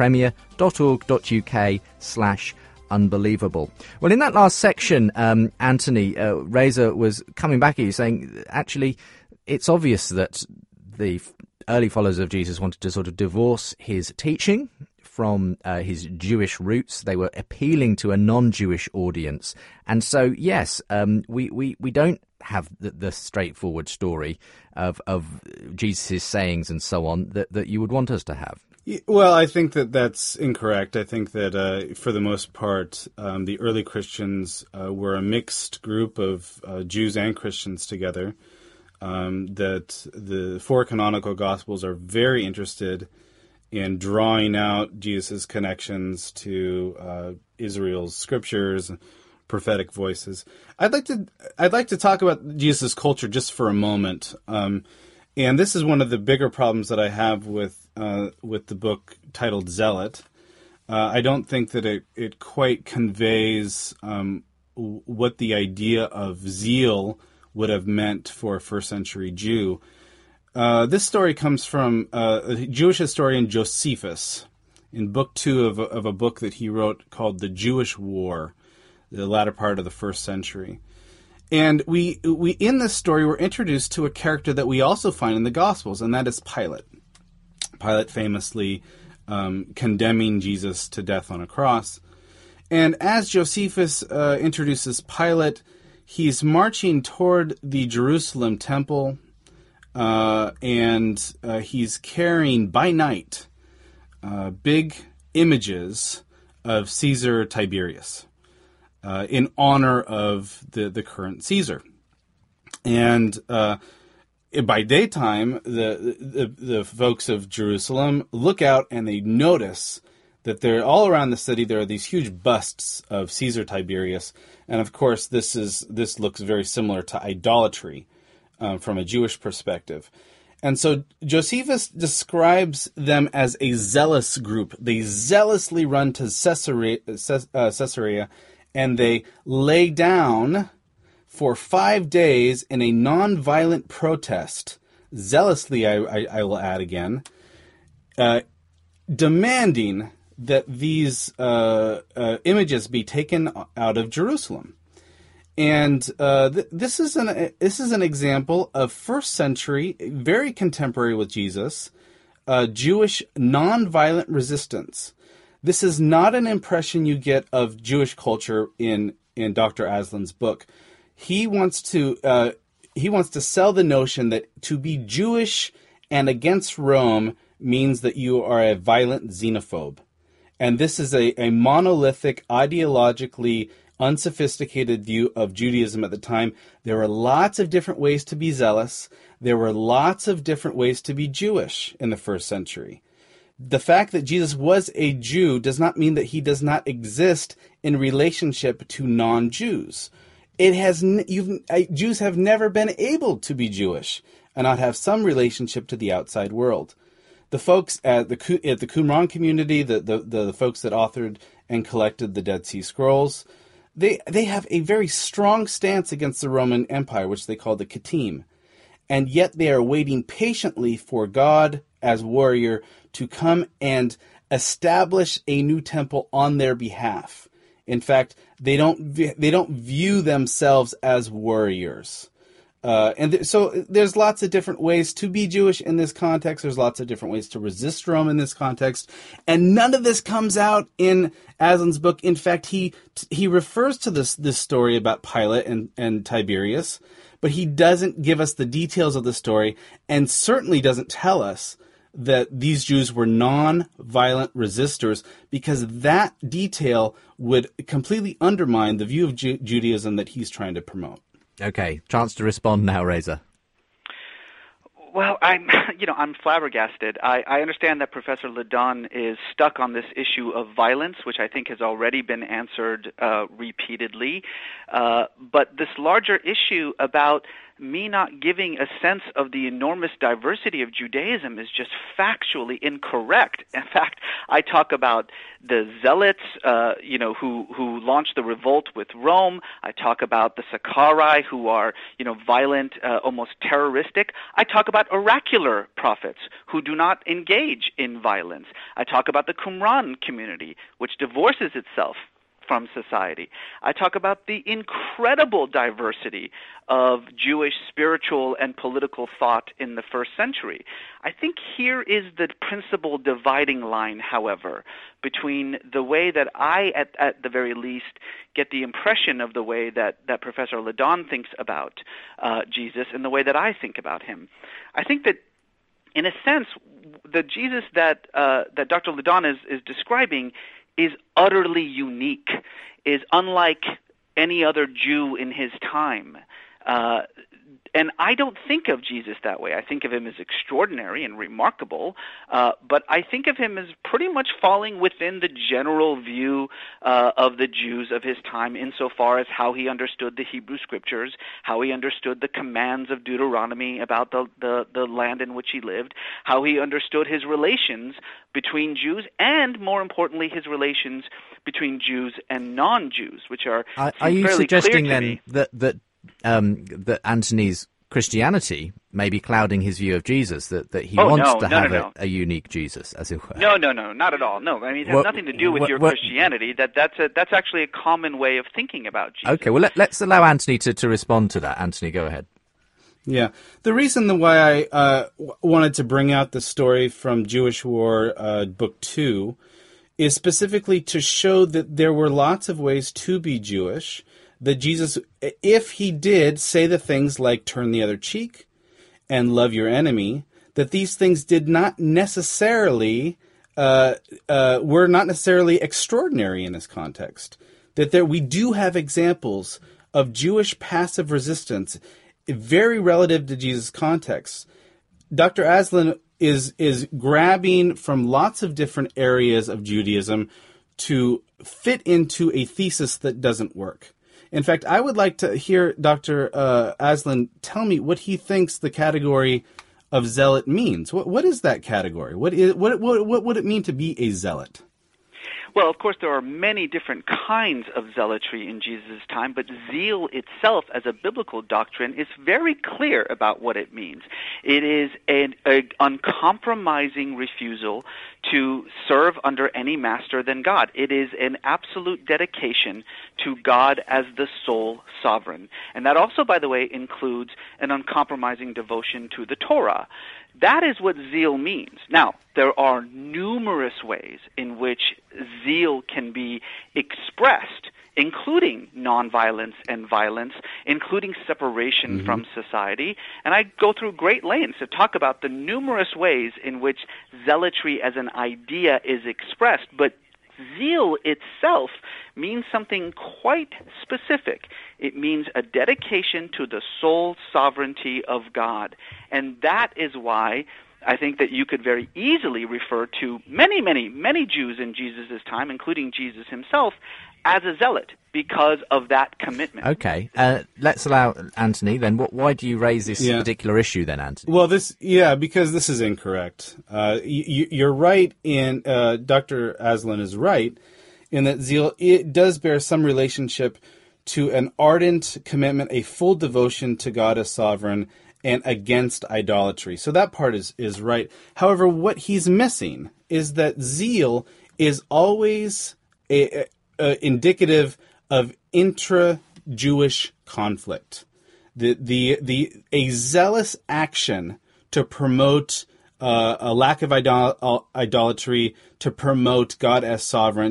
premier.org.uk/unbelievable. Well, in that last section, Anthony, Reza was coming back at you saying, actually, it's obvious that the early followers of Jesus wanted to sort of divorce his teaching from his Jewish roots. They were appealing to a non-Jewish audience. And so, yes, we don't have the straightforward story of Jesus' sayings and so on that you would want us to have. Well, I think that's incorrect. I think that for the most part, the early Christians were a mixed group of Jews and Christians together. That the 4 canonical Gospels are very interested in drawing out Jesus' connections to Israel's scriptures, prophetic voices. I'd like to talk about Jesus' culture just for a moment. And this is one of the bigger problems that I have with the book titled Zealot. I don't think that it quite conveys what the idea of zeal would have meant for a first century Jew. This story comes from a Jewish historian Josephus in book 2 of a book that he wrote called The Jewish War, the latter part of the first century. And we in this story we're introduced to a character that we also find in the Gospels, and that is Pilate. Pilate famously condemning Jesus to death on a cross. And as Josephus introduces Pilate, he's marching toward the Jerusalem temple, and he's carrying by night big images of Caesar Tiberius in honor of the current Caesar. And by daytime, the folks of Jerusalem look out and they notice that they're all around the city. There are these huge busts of Caesar Tiberius, and of course, this looks very similar to idolatry from a Jewish perspective. And so Josephus describes them as a zealous group. They zealously run to Caesarea, and they lay down for 5 days in a non-violent protest, zealously, I will add again, demanding that these images be taken out of Jerusalem. And this is an example of first century, very contemporary with Jesus, Jewish nonviolent resistance. This is not an impression you get of Jewish culture in Dr. Aslan's book. He wants to sell the notion that to be Jewish and against Rome means that you are a violent xenophobe. And this is a monolithic, ideologically unsophisticated view of Judaism at the time. There were lots of different ways to be zealous. There were lots of different ways to be Jewish in the first century. The fact that Jesus was a Jew does not mean that he does not exist in relationship to non-Jews. Jews have never been able to be Jewish and not have some relationship to the outside world. The folks at the Qumran community, the folks that authored and collected the Dead Sea Scrolls, they have a very strong stance against the Roman Empire, which they call the Kittim. And yet they are waiting patiently for God as warrior to come and establish a new temple on their behalf. In fact, they don't view themselves as warriors. So there's lots of different ways to be Jewish in this context. There's lots of different ways to resist Rome in this context. And none of this comes out in Aslan's book. In fact, he refers to this story about Pilate and Tiberius, but he doesn't give us the details of the story and certainly doesn't tell us that these Jews were non-violent resistors, because that detail would completely undermine the view of Judaism that he's trying to promote. Okay, chance to respond now, Reza. Well, I'm flabbergasted. I understand that Professor Ladon is stuck on this issue of violence, which I think has already been answered repeatedly. But this larger issue about me not giving a sense of the enormous diversity of Judaism is just factually incorrect. In fact, I talk about the zealots, who launched the revolt with Rome. I talk about the Sakkari, who are, violent, almost terroristic. I talk about oracular prophets who do not engage in violence. I talk about the Qumran community, which divorces itself from society. I talk about the incredible diversity of Jewish spiritual and political thought in the first century. I think here is the principal dividing line, however, between the way that I, at the very least, get the impression of the way that Professor Ladon thinks about Jesus and the way that I think about him. I think that, in a sense, the Jesus that Dr. Ladon is describing is utterly unique, is unlike any other Jew in his time. And I don't think of Jesus that way. I think of him as extraordinary and remarkable, but I think of him as pretty much falling within the general view of the Jews of his time insofar as how he understood the Hebrew Scriptures, how he understood the commands of Deuteronomy about the land in which he lived, how he understood his relations between Jews, and more importantly, his relations between Jews and non-Jews, which are you fairly suggesting clear to then me. that Antony's Christianity may be clouding his view of Jesus, that he wants to have a unique Jesus, as it were? No, not at all. No, I mean, it has nothing to do with your Christianity. That's actually a common way of thinking about Jesus. Okay, well, let's allow Anthony to respond to that. Anthony, go ahead. Yeah, the reason why I wanted to bring out the story from Jewish War, Book 2, is specifically to show that there were lots of ways to be Jewish, that Jesus, if he did say the things like turn the other cheek and love your enemy, that these things did not necessarily, were not necessarily extraordinary in this context. That we do have examples of Jewish passive resistance, very relative to Jesus' context. Dr. Aslan is grabbing from lots of different areas of Judaism to fit into a thesis that doesn't work. In fact, I would like to hear Dr. Aslan tell me what he thinks the category of zealot means. What is that category? What would it mean to be a zealot? Well, of course, there are many different kinds of zealotry in Jesus' time, but zeal itself as a biblical doctrine is very clear about what it means. It is an uncompromising refusal to serve under any master than God. It is an absolute dedication to God as the sole sovereign. And that also, by the way, includes an uncompromising devotion to the Torah. That is what zeal means. Now, there are numerous ways in which zeal can be expressed, including nonviolence and violence, including separation from society. And I go through great lengths to talk about the numerous ways in which zealotry as an idea is expressed. But zeal itself means something quite specific. It means a dedication to the sole sovereignty of God. And that is why I think that you could very easily refer to many Jews in Jesus' time, including Jesus himself, as a zealot because of that commitment. Okay, let's allow Anthony then. Why do you raise this particular issue then, Anthony? Well, because this is incorrect. You're right in, Dr. Aslan is right in that zeal, it does bear some relationship to an ardent commitment, a full devotion to God as sovereign and against idolatry. So that part is right. However, what he's missing is that zeal is always indicative of intra-Jewish conflict. A zealous action to promote a lack of idolatry, to promote God as sovereign.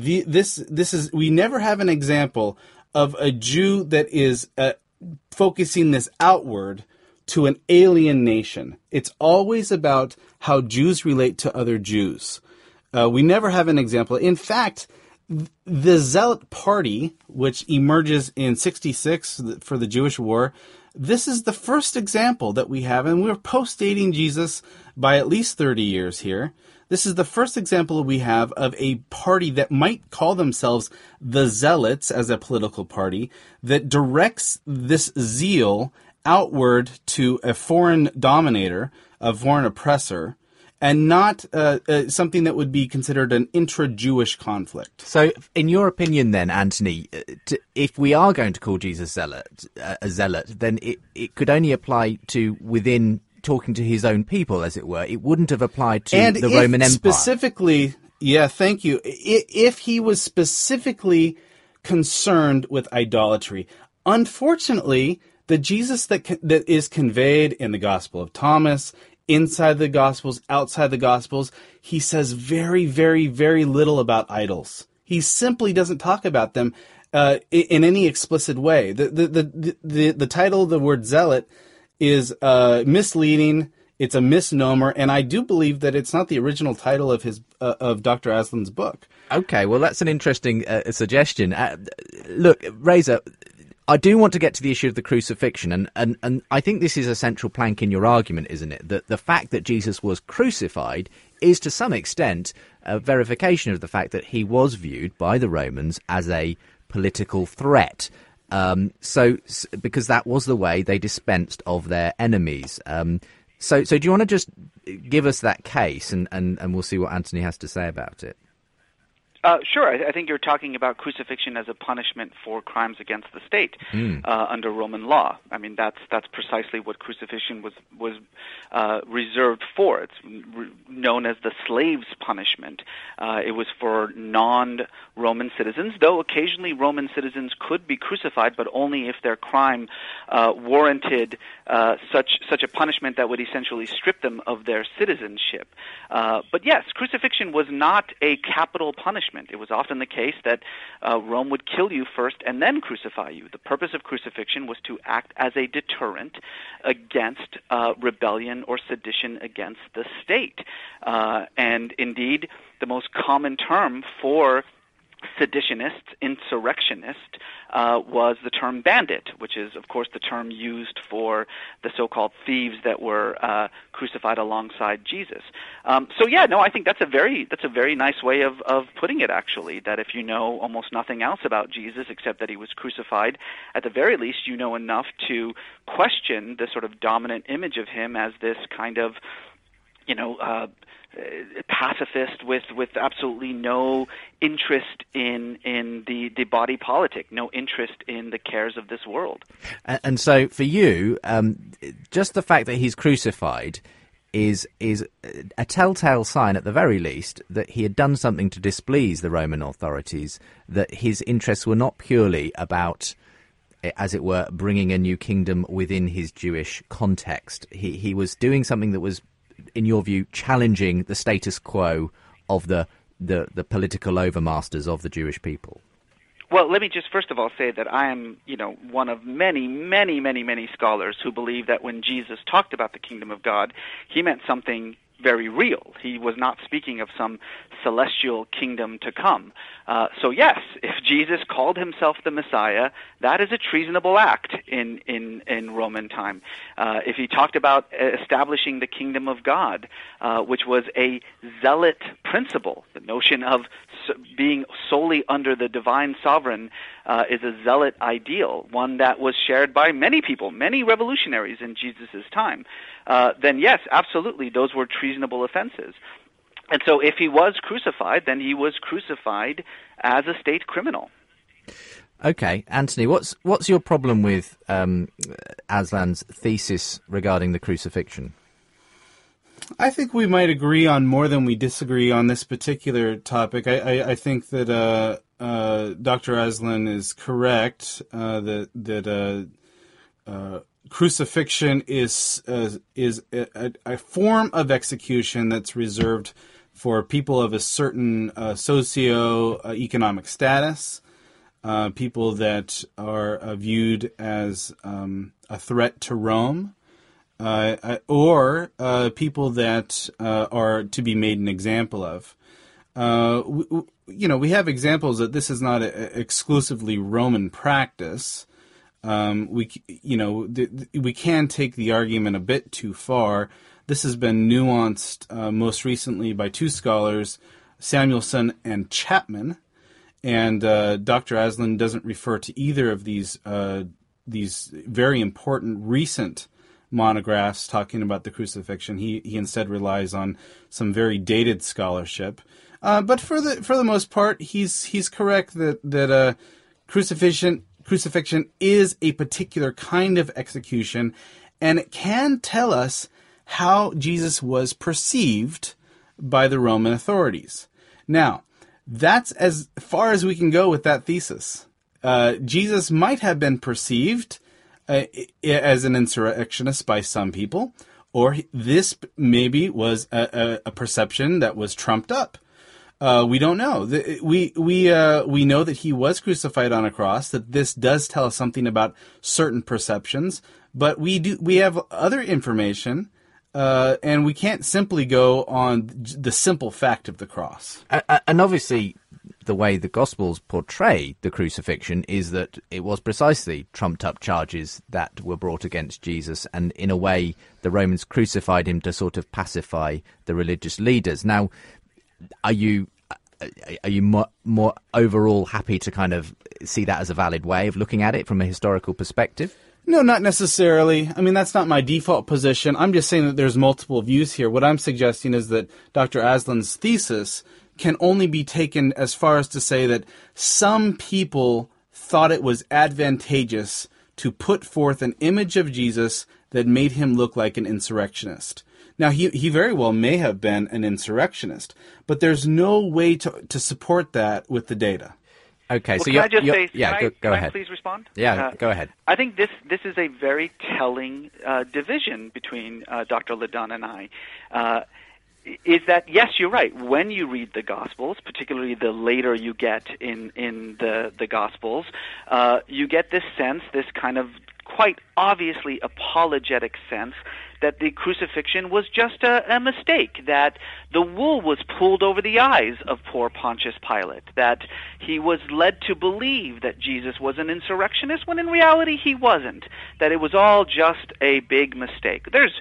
We never have an example of a Jew that is focusing this outward to an alien nation. It's always about how Jews relate to other Jews. We never have an example. In fact, the Zealot Party, which emerges in 66 for the Jewish War, this is the first example that we have, and we're post-dating Jesus by at least 30 years here. This is the first example we have of a party that might call themselves the Zealots as a political party that directs this zeal outward to a foreign dominator, a foreign oppressor, and not something that would be considered an intra-Jewish conflict. So, in your opinion then, Anthony, if we are going to call Jesus a zealot, then it could only apply to within talking to his own people, as it were. It wouldn't have applied to the Roman Empire. Specifically, thank you. If he was specifically concerned with idolatry, unfortunately, the Jesus that is conveyed in the Gospel of Thomas, inside the Gospels, outside the Gospels, he says very, very, very little about idols. He simply doesn't talk about them in any explicit way. The title of the word zealot is misleading. It's a misnomer, and I do believe that it's not the original title of Dr. Aslan's book. Okay, well, that's an interesting suggestion. Look, Reza, I do want to get to the issue of the crucifixion, and I think this is a central plank in your argument, isn't it? That the fact that Jesus was crucified is to some extent a verification of the fact that he was viewed by the Romans as a political threat. So because that was the way they dispensed of their enemies. So do you want to just give us that case, and we'll see what Anthony has to say about it? Sure. I think you're talking about crucifixion as a punishment for crimes against the state under Roman law. I mean, that's precisely what crucifixion was reserved for. It's known as the slave's punishment. It was for non-Roman citizens, though occasionally Roman citizens could be crucified, but only if their crime warranted such a punishment that would essentially strip them of their citizenship. But yes, crucifixion was not a capital punishment. It was often the case that Rome would kill you first and then crucify you. The purpose of crucifixion was to act as a deterrent against rebellion or sedition against the state. And indeed, the most common term for seditionist, insurrectionist, was the term bandit, which is, of course, the term used for the so-called thieves that were crucified alongside Jesus. I think that's a very nice way of putting it, actually, that if you know almost nothing else about Jesus except that he was crucified, at the very least you know enough to question the sort of dominant image of him as this kind of pacifist with absolutely no interest in the body politic, no interest in the cares of this world. And so for you, just the fact that he's crucified is a telltale sign, at the very least, that he had done something to displease the Roman authorities, that his interests were not purely about, as it were, bringing a new kingdom within his Jewish context. He was doing something that was, in your view, challenging the status quo of the political overmasters of the Jewish people. Well, let me just first of all say that I am, one of many, many, many, many scholars who believe that when Jesus talked about the kingdom of God, he meant something very real. He was not speaking of some celestial kingdom to come. So yes, if Jesus called himself the Messiah, that is a treasonable act in Roman time. If he talked about establishing the kingdom of God, which was a zealot principle, the notion of being solely under the divine sovereign is a zealot ideal, one that was shared by many people, many revolutionaries in Jesus' time, then yes, absolutely, those were treasonable offenses. And so if he was crucified, then he was crucified as a state criminal. Okay, Anthony, what's your problem with Aslan's thesis regarding the crucifixion? I think we might agree on more than we disagree on this particular topic. I think that Dr. Aslan is correct that crucifixion is a form of execution that's reserved for people of a certain socio-economic status, people that are viewed as a threat to Rome, or people that are to be made an example of. We have examples that this is not a exclusively Roman practice. We can take the argument a bit too far. This has been nuanced most recently by two scholars, Samuelson and Chapman, and Dr. Aslan doesn't refer to either of these very important recent monographs talking about the crucifixion. He instead relies on some very dated scholarship. But for the most part, he's correct that crucifixion is a particular kind of execution, and it can tell us how Jesus was perceived by the Roman authorities. Now, that's as far as we can go with that thesis. Jesus might have been perceived as an insurrectionist by some people, or this maybe was a perception that was trumped up. We don't know. We know that he was crucified on a cross, that this does tell us something about certain perceptions, but we have other information, and we can't simply go on the simple fact of the cross. And obviously, the way the Gospels portray the crucifixion is that it was precisely trumped-up charges that were brought against Jesus, and in a way, the Romans crucified him to sort of pacify the religious leaders. Now, are you more overall happy to kind of see that as a valid way of looking at it from a historical perspective? No, not necessarily. I mean, that's not my default position. I'm just saying that there's multiple views here. What I'm suggesting is that Dr. Aslan's thesis can only be taken as far as to say that some people thought it was advantageous to put forth an image of Jesus that made him look like an insurrectionist. Now, he very well may have been an insurrectionist, but there's no way to support that with the data. Okay, well, so can I just say, go ahead. Please respond? Yeah, go ahead. I think this is a very telling division between Dr. LeDun and I. Is that, yes, you're right. When you read the Gospels, particularly the later you get in the Gospels, you get this sense, this kind of quite obviously apologetic sense that the crucifixion was just a mistake, that the wool was pulled over the eyes of poor Pontius Pilate, that he was led to believe that Jesus was an insurrectionist when in reality he wasn't, that it was all just a big mistake.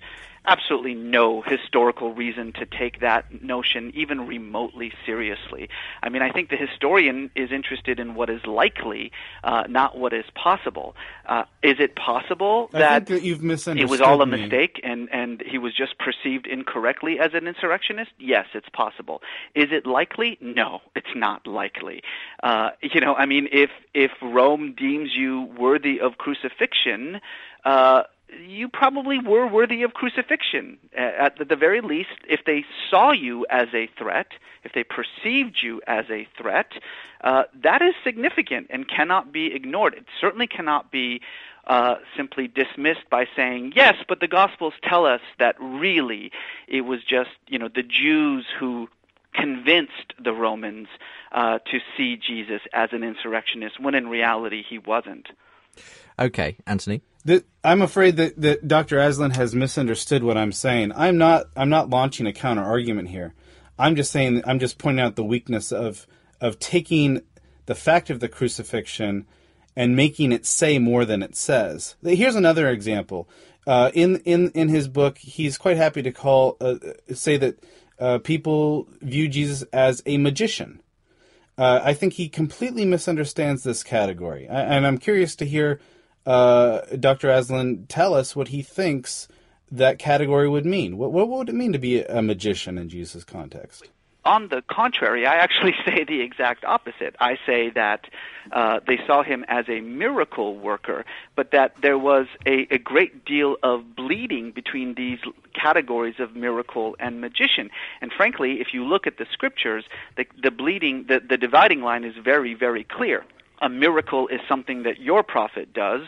absolutely no historical reason to take that notion even remotely seriously. I mean, I think the historian is interested in what is likely, not what is possible. Is it possible I that, think that you've misunderstood it was all a me. mistake and he was just perceived incorrectly as an insurrectionist? Yes, it's possible. Is it likely? No, it's not likely. I mean, if Rome deems you worthy of crucifixion, you probably were worthy of crucifixion. At the very least, if they saw you as a threat, if they perceived you as a threat, that is significant and cannot be ignored. It certainly cannot be simply dismissed by saying, yes, but the Gospels tell us that really it was just, the Jews who convinced the Romans to see Jesus as an insurrectionist, when in reality he wasn't. Okay, Anthony. I'm afraid that Dr. Aslan has misunderstood what I'm saying. I'm not launching a counter argument here. I'm just pointing out the weakness of taking the fact of the crucifixion and making it say more than it says. Here's another example. In his book, he's quite happy to say that people view Jesus as a magician. I think he completely misunderstands this category, and I'm curious to hear Dr. Aslan tell us what he thinks that category would mean. What would it mean to be a magician in Jesus' context? On the contrary, I actually say the exact opposite. I say that they saw him as a miracle worker, but that there was a great deal of bleeding between these categories of miracle and magician. And frankly, if you look at the scriptures, the bleeding, the dividing line is very, very clear. A miracle is something that your prophet does,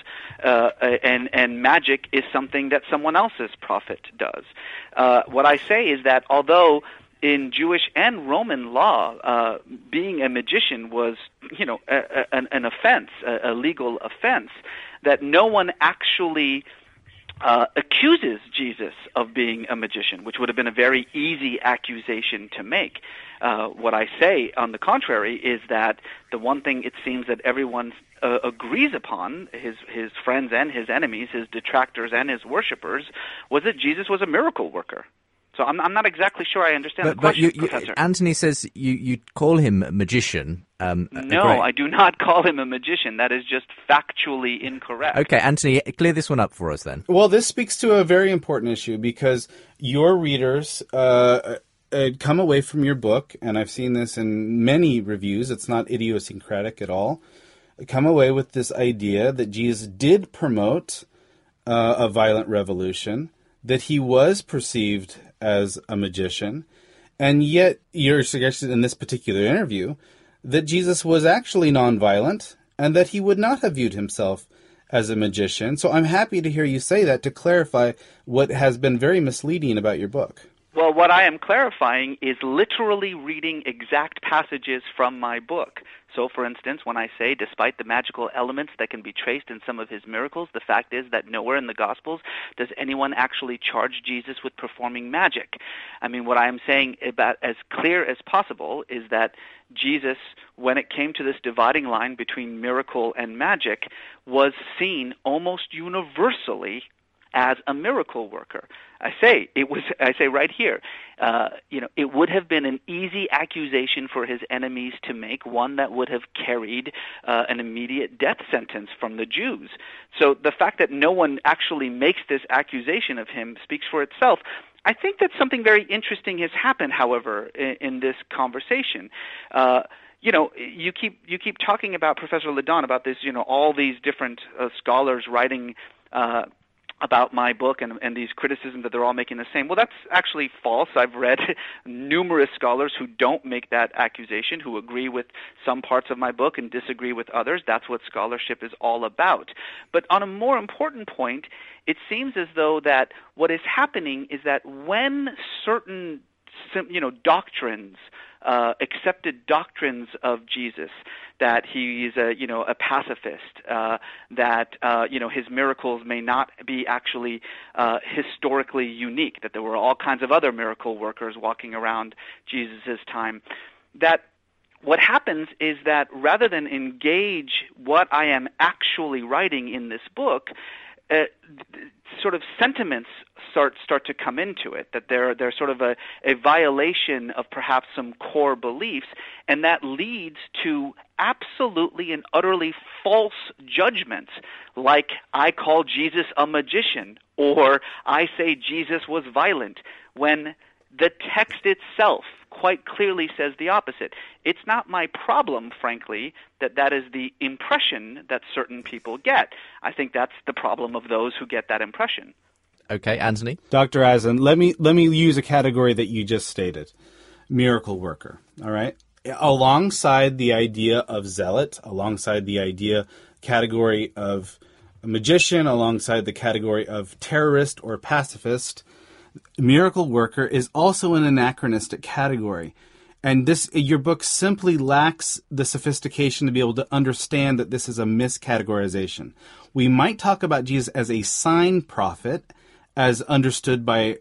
and magic is something that someone else's prophet does. What I say is that although in Jewish and Roman law, being a magician was, an offense, a legal offense, that no one actually accuses Jesus of being a magician, which would have been a very easy accusation to make. What I say, on the contrary, is that the one thing it seems that everyone agrees upon, his friends and his enemies, his detractors and his worshipers, was that Jesus was a miracle worker. So I'm not exactly sure I understand the question, Professor. Anthony says you call him a magician. No, I do not call him a magician. That is just factually incorrect. Okay, Anthony, clear this one up for us then. Well, this speaks to a very important issue because your readers come away from your book, and I've seen this in many reviews, it's not idiosyncratic at all, come away with this idea that Jesus did promote a violent revolution, that he was perceived as a magician, and yet you're suggesting in this particular interview that Jesus was actually nonviolent and that he would not have viewed himself as a magician. So I'm happy to hear you say that to clarify what has been very misleading about your book. Well, what I am clarifying is literally reading exact passages from my book. So, for instance, when I say, despite the magical elements that can be traced in some of his miracles, the fact is that nowhere in the Gospels does anyone actually charge Jesus with performing magic. I mean, what I am saying about as clear as possible is that Jesus, when it came to this dividing line between miracle and magic, was seen almost universally as a miracle worker. I say right here, it would have been an easy accusation for his enemies to make, one that would have carried an immediate death sentence from the Jews. So the fact that no one actually makes this accusation of him speaks for itself. I think that something very interesting has happened, however, in this conversation. You keep talking about, Professor Ledon, about this, all these different scholars writing about my book and these criticisms that they're all making the same. Well, that's actually false. I've read numerous scholars who don't make that accusation, who agree with some parts of my book and disagree with others. That's what scholarship is all about. But on a more important point, it seems as though that what is happening is that when certain doctrines, accepted doctrines of Jesus, that he is a pacifist, that his miracles may not be actually historically unique, that there were all kinds of other miracle workers walking around Jesus' time, that what happens is that rather than engage what I am actually writing in this book, sort of sentiments start to come into it, that they're sort of a violation of perhaps some core beliefs, and that leads to absolutely and utterly false judgments, like I call Jesus a magician, or I say Jesus was violent, when the text itself quite clearly says the opposite. It's not my problem, frankly, that is the impression that certain people get. I think that's the problem of those who get that impression. Okay, Anthony? Dr. Aslan, let me use a category that you just stated. Miracle worker, all right? Alongside the idea of zealot, alongside the category of magician, alongside the category of terrorist or pacifist, miracle worker is also an anachronistic category. And your book simply lacks the sophistication to be able to understand that this is a miscategorization. We might talk about Jesus as a sign prophet, as understood by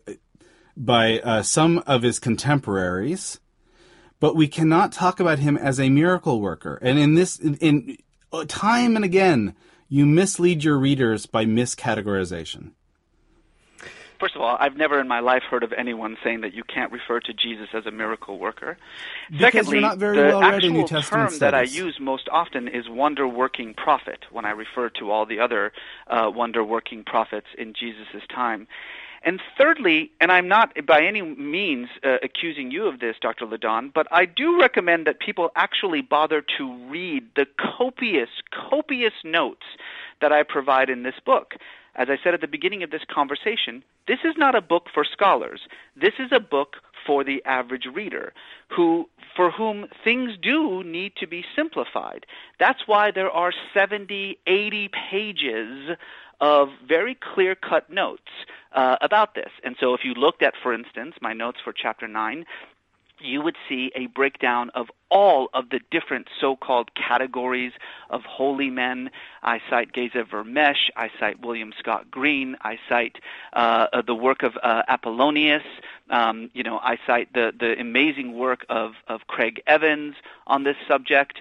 some of his contemporaries, but we cannot talk about him as a miracle worker. And in time and again, you mislead your readers by miscategorization. First of all, I've never in my life heard of anyone saying that you can't refer to Jesus as a miracle worker. Because Secondly, you're not very the well read actual in New Testament term that I studies. use most often is wonder-working prophet when I refer to all the other wonder-working prophets in Jesus' time. And thirdly, and I'm not by any means accusing you of this, Dr. Ledon, but I do recommend that people actually bother to read the copious notes that I provide in this book. As I said at the beginning of this conversation, this is not a book for scholars. This is a book for the average reader for whom things do need to be simplified. That's why there are 70, 80 pages of very clear-cut notes about this. And so if you looked at, for instance, my notes for Chapter 9, you would see a breakdown of all of the different so-called categories of holy men. I cite Geza Vermesh, I cite William Scott Green, I cite the work of Apollonius, I cite the amazing work of Craig Evans on this subject.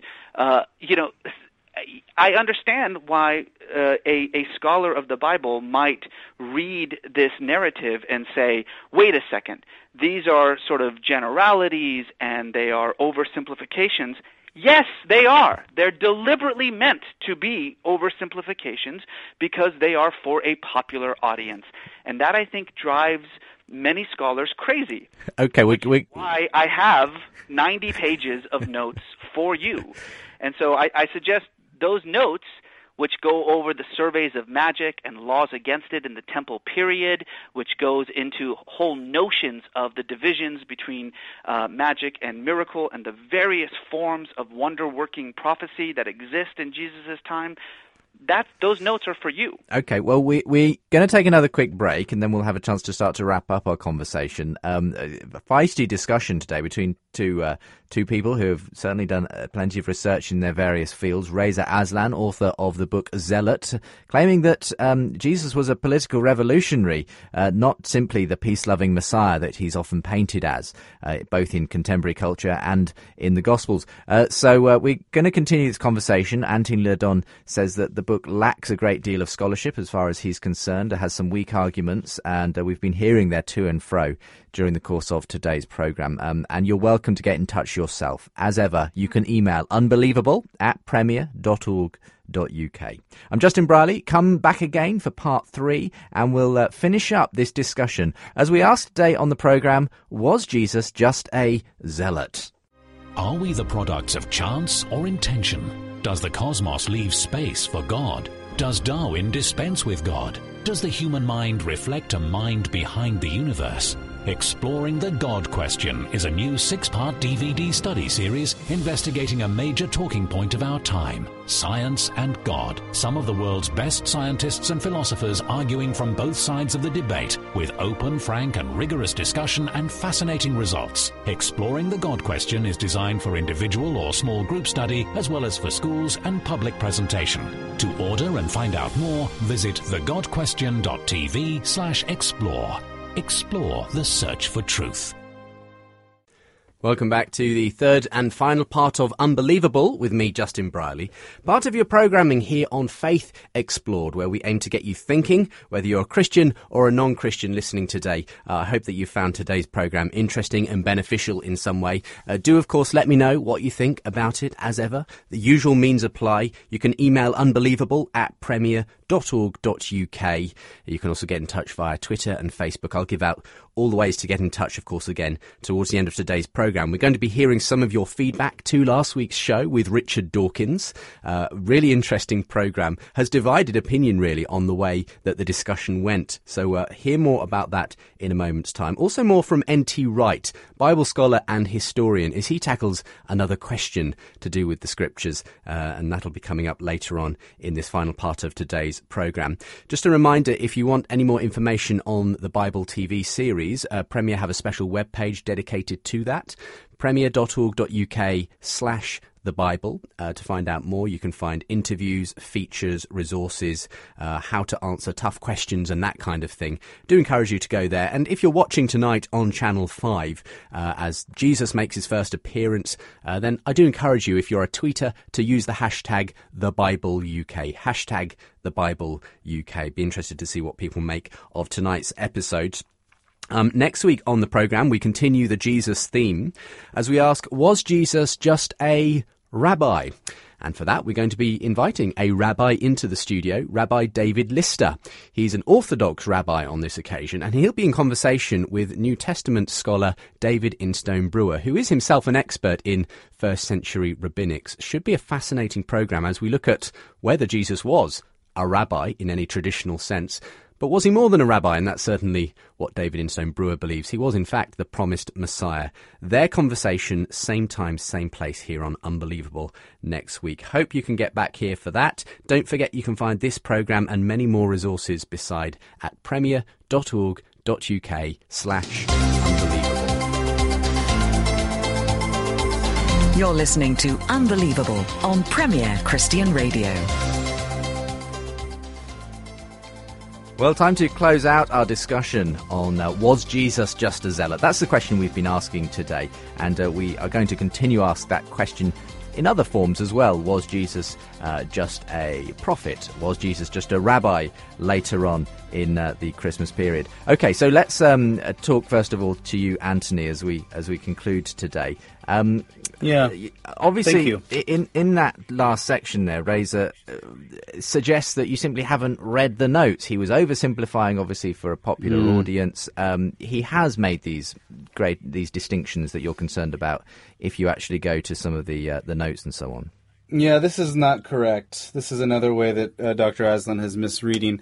I understand why a scholar of the Bible might read this narrative and say, wait a second, these are sort of generalities and they are oversimplifications. Yes, they are. They're deliberately meant to be oversimplifications because they are for a popular audience. And that, I think, drives many scholars crazy. Okay, why I have 90 pages of notes for you. And so I suggest those notes, which go over the surveys of magic and laws against it in the Temple period, which goes into whole notions of the divisions between magic and miracle and the various forms of wonder-working prophecy that exist in Jesus' time, those notes are for you. Okay, well, we're going to take another quick break, and then we'll have a chance to start to wrap up our conversation. A feisty discussion today between two people who have certainly done plenty of research in their various fields. Reza Aslan, author of the book Zealot, claiming that Jesus was a political revolutionary, not simply the peace-loving Messiah that he's often painted as, both in contemporary culture and in the Gospels. So we're going to continue this conversation. Anthony Ledon says that the book lacks a great deal of scholarship as far as he's concerned. It has some weak arguments, and we've been hearing their to and fro during the course of today's programme. And you're welcome to get in touch yourself. As ever, you can email unbelievable@premier.org.uk. I'm Justin Briley. Come back again for part 3, and we'll finish up this discussion as we ask today on the programme, was Jesus just a zealot? Are we the products of chance or intention? Does the cosmos leave space for God? Does Darwin dispense with God? Does the human mind reflect a mind behind the universe? Exploring the God Question is a new 6-part DVD study series investigating a major talking point of our time, science and God. Some of the world's best scientists and philosophers arguing from both sides of the debate with open, frank and rigorous discussion and fascinating results. Exploring the God Question is designed for individual or small group study as well as for schools and public presentation. To order and find out more, visit thegodquestion.tv/explore. Explore the search for truth. Welcome back to the third and final part of Unbelievable with me, Justin Brierley. Part of your programming here on Faith Explored, where we aim to get you thinking, whether you're a Christian or a non-Christian listening today. I hope that you found today's programme interesting and beneficial in some way. Do, of course, let me know what you think about it, as ever. The usual means apply. You can email unbelievable@premier.org.uk. You can also get in touch via Twitter and Facebook. I'll give out all the ways to get in touch, of course, again, towards the end of today's programme. We're going to be hearing some of your feedback to last week's show with Richard Dawkins. Really interesting programme. Has divided opinion, really, on the way that the discussion went. So hear more about that in a moment's time. Also more from N.T. Wright, Bible scholar and historian, as he tackles another question to do with the scriptures. And that'll be coming up later on in this final part of today's programme. Just a reminder, if you want any more information on the Bible TV series, Premier have a special web page dedicated to that, premier.org.uk/the Bible. To find out more, you can find interviews, features, resources, how to answer tough questions and that kind of thing. Do encourage you to go there. And if you're watching tonight on Channel 5, as Jesus makes his first appearance, then I do encourage you, if you're a tweeter, to use the hashtag #TheBibleUK. Hashtag #TheBibleUK. Be interested to see what people make of tonight's episode. Next week on the programme, we continue the Jesus theme as we ask, was Jesus just a rabbi? And for that, we're going to be inviting a rabbi into the studio, Rabbi David Lister. He's an Orthodox rabbi on this occasion, and he'll be in conversation with New Testament scholar David Instone Brewer, who is himself an expert in first century rabbinics. Should be a fascinating programme as we look at whether Jesus was a rabbi in any traditional sense. But was he more than a rabbi? And that's certainly what David Instone Brewer believes. He was, in fact, the promised Messiah. Their conversation, same time, same place here on Unbelievable next week. Hope you can get back here for that. Don't forget you can find this programme and many more resources beside at premier.org.uk/unbelievable. You're listening to Unbelievable on Premier Christian Radio. Well, time to close out our discussion on was Jesus just a zealot? That's the question we've been asking today, and we are going to continue to ask that question in other forms as well. Was Jesus just a prophet? Was Jesus just a rabbi later on in the Christmas period? Okay, so let's talk first of all to you, Anthony, as we conclude today. Obviously, Thank you. in that last section there, Razor suggests that you simply haven't read the notes. He was oversimplifying, obviously, for a popular audience. He has made these distinctions that you're concerned about if you actually go to some of the notes and so on. Yeah, this is not correct. This is another way that Dr. Aslan is misleading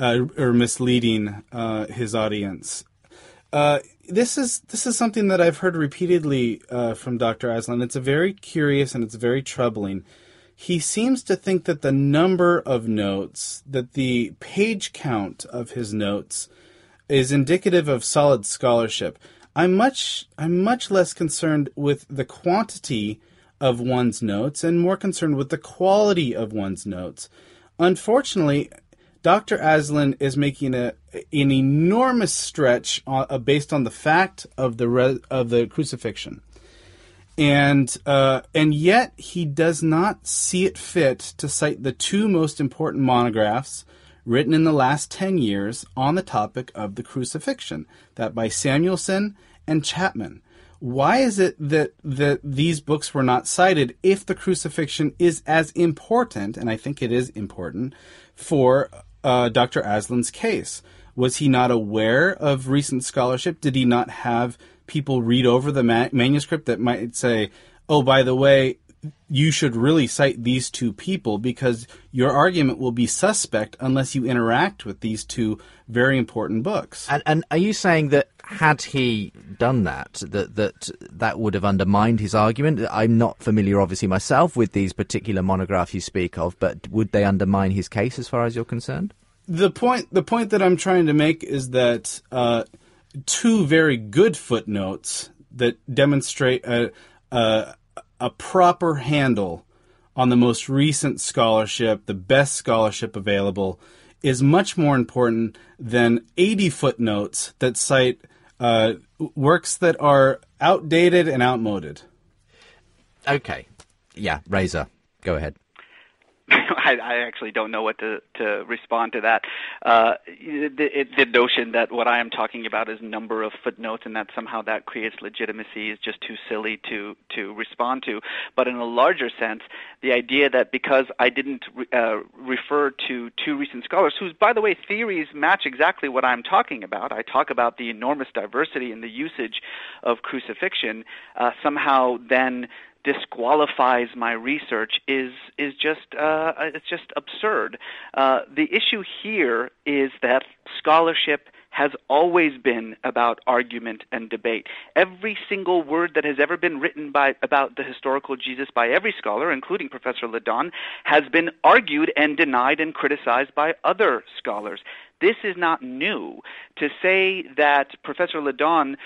his audience. This is something that I've heard repeatedly from Dr. Aslan. It's a very curious and it's very troubling. He seems to think that the number of notes, that the page count of his notes, is indicative of solid scholarship. I'm much less concerned with the quantity of one's notes and more concerned with the quality of one's notes. Unfortunately, Dr. Aslan is making an enormous stretch based on the fact of the crucifixion, and yet he does not see it fit to cite the two most important monographs written in the last 10 years on the topic of the crucifixion, that by Samuelson and Chapman. Why is it that these books were not cited if the crucifixion is as important, and I think it is important, for Dr. Aslan's case? Was he not aware of recent scholarship? Did he not have people read over the manuscript that might say, oh, by the way, you should really cite these two people because your argument will be suspect unless you interact with these two very important books? And are you saying that had he done that would have undermined his argument? I'm not familiar, obviously, myself with these particular monographs you speak of, but would they undermine his case as far as you're concerned? The point that I'm trying to make is that two very good footnotes that demonstrate a proper handle on the most recent scholarship, the best scholarship available, is much more important than 80 footnotes that cite works that are outdated and outmoded. Okay. Yeah, Reza, go ahead. I actually don't know what to respond to that. The notion that what I am talking about is number of footnotes and that somehow that creates legitimacy is just too silly to respond to. But in a larger sense, the idea that because I didn't refer to two recent scholars, whose, by the way, theories match exactly what I'm talking about. I talk about the enormous diversity in the usage of crucifixion, somehow then disqualifies my research is just it's just absurd. The issue here is that scholarship has always been about argument and debate. Every single word that has ever been written about the historical Jesus by every scholar, including Professor LeDon, has been argued and denied and criticized by other scholars. This is not new. To say that Professor LeDon,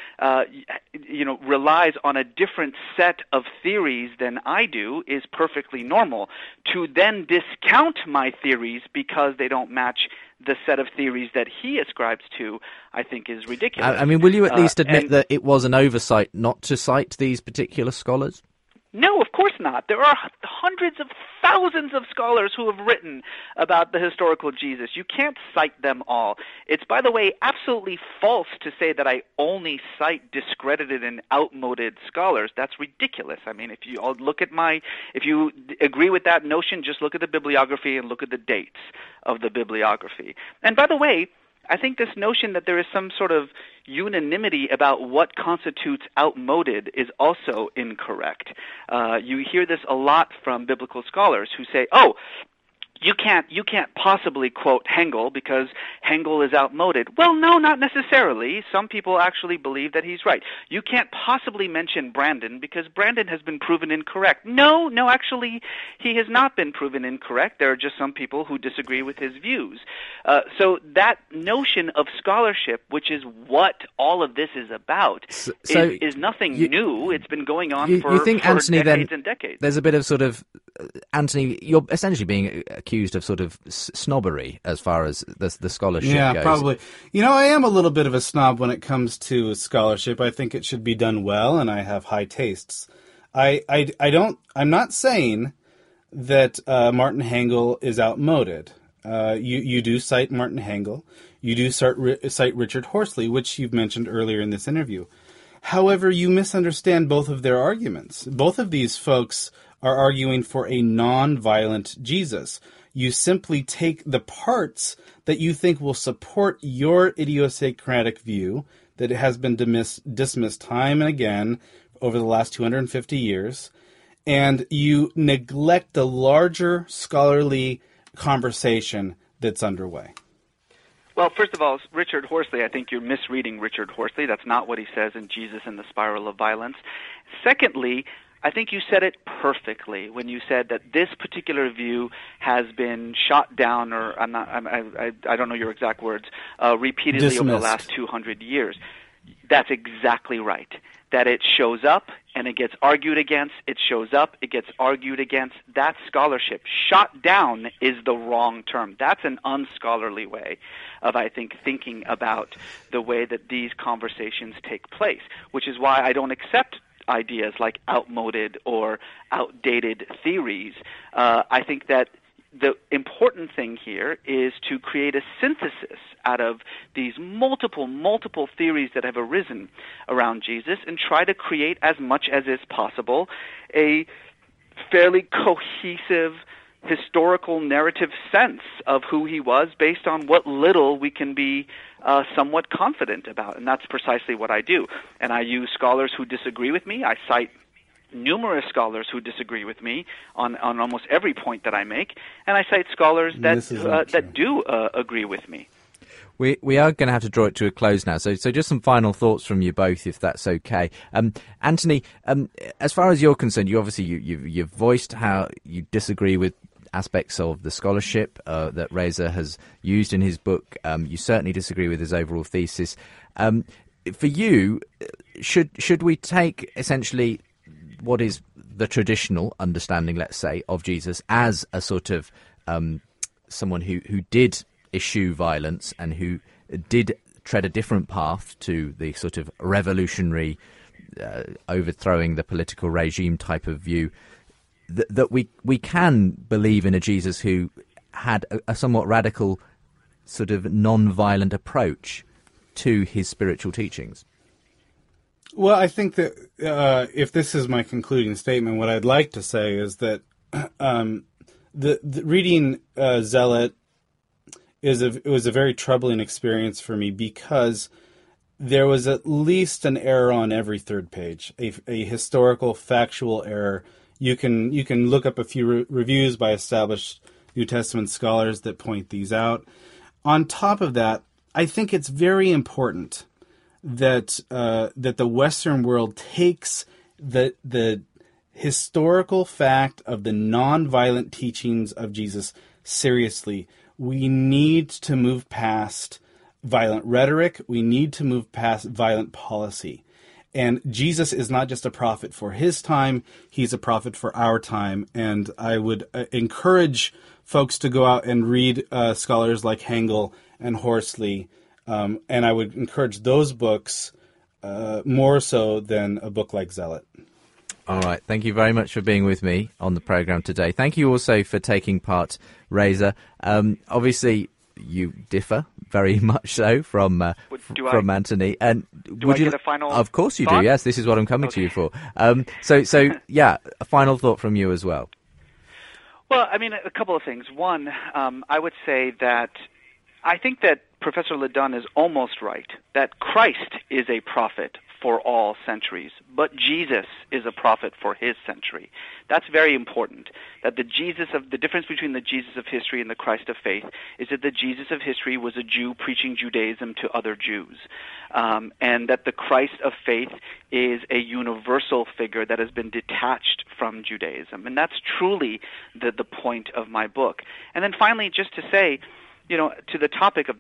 relies on a different set of theories than I do is perfectly normal. To then discount my theories because they don't match the set of theories that he ascribes to, I think is ridiculous. I mean, will you at least admit that it was an oversight not to cite these particular scholars? No, of course not. There are hundreds of thousands of scholars who have written about the historical Jesus. You can't cite them all. It's, by the way, absolutely false to say that I only cite discredited and outmoded scholars. That's ridiculous. I mean, if you agree with that notion, just look at the bibliography and look at the dates of the bibliography. And by the way, I think this notion that there is some sort of unanimity about what constitutes outmoded is also incorrect. You hear this a lot from biblical scholars who say, "Oh, you can't possibly quote Hengel because Hengel is outmoded." Well, no, not necessarily. Some people actually believe that he's right. You can't possibly mention Brandon because Brandon has been proven incorrect. No, actually, he has not been proven incorrect. There are just some people who disagree with his views. So that notion of scholarship, which is what all of this is about, is nothing new. It's been going on for Anthony, decades and decades. There's a bit of sort of, Anthony, you're essentially being accused of sort of snobbery as far as the scholarship goes. Yeah, probably. I am a little bit of a snob when it comes to scholarship. I think it should be done well, and I have high tastes. I'm not saying that Martin Hengel is outmoded. You do cite Martin Hengel. You do cite Richard Horsley, which you've mentioned earlier in this interview. However, you misunderstand both of their arguments. Both of these folks are arguing for a non-violent Jesus. You simply take the parts that you think will support your idiosyncratic view that has been dismissed time and again over the last 250 years, and you neglect the larger scholarly conversation that's underway. Well, first of all, Richard Horsley, I think you're misreading Richard Horsley. That's not what he says in Jesus and the Spiral of Violence. Secondly, I think you said it perfectly when you said that this particular view has been shot down, or I don't know your exact words, repeatedly dismissed over the last 200 years. That's exactly right. That it shows up and it gets argued against, it shows up, it gets argued against. That's scholarship. Shot down is the wrong term. That's an unscholarly way of, I think, thinking about the way that these conversations take place, which is why I don't accept ideas like outmoded or outdated theories. I think that the important thing here is to create a synthesis out of these multiple theories that have arisen around Jesus and try to create, as much as is possible, a fairly cohesive historical narrative sense of who he was based on what little we can be somewhat confident about. And that's precisely what I do. And I use scholars who disagree with me. I cite numerous scholars who disagree with me on almost every point that I make, and I cite scholars that do agree with me. We are going to have to draw it to a close now, so just some final thoughts from you both, if that's okay. Anthony, as far as you're concerned, you've voiced how you disagree with aspects of the scholarship that Reza has used in his book. You certainly disagree with his overall thesis. For you, should we take essentially what is the traditional understanding, let's say, of Jesus as a sort of someone who did eschew violence and who did tread a different path to the sort of revolutionary overthrowing the political regime type of view, that we can believe in a Jesus who had a somewhat radical sort of non-violent approach to his spiritual teachings? Well, I think that if this is my concluding statement, what I'd like to say is that the reading Zealot it was a very troubling experience for me, because there was at least an error on every third page, a historical, factual error. You can look up a few reviews by established New Testament scholars that point these out. On top of that, I think it's very important that the Western world takes the historical fact of the nonviolent teachings of Jesus seriously. We need to move past violent rhetoric. We need to move past violent policy. And Jesus is not just a prophet for his time, he's a prophet for our time. And I would encourage folks to go out and read scholars like Hengel and Horsley. And I would encourage those books more so than a book like Zealot. All right. Thank you very much for being with me on the programme today. Thank you also for taking part, Reza. Obviously, you differ very much so from Anthony. And do I get a final Of course you thought? do, yes. This is what I'm coming to you for. So yeah, a final thought from you as well. Well, I mean, a couple of things. One, I would say that I think that Professor LeDun is almost right, that Christ is a prophet for all centuries, but Jesus is a prophet for his century. That's very important, that the difference between the Jesus of history and the Christ of faith is that the Jesus of history was a Jew preaching Judaism to other Jews, and that the Christ of faith is a universal figure that has been detached from Judaism. And that's truly the point of my book. And then finally, just to say, to the topic of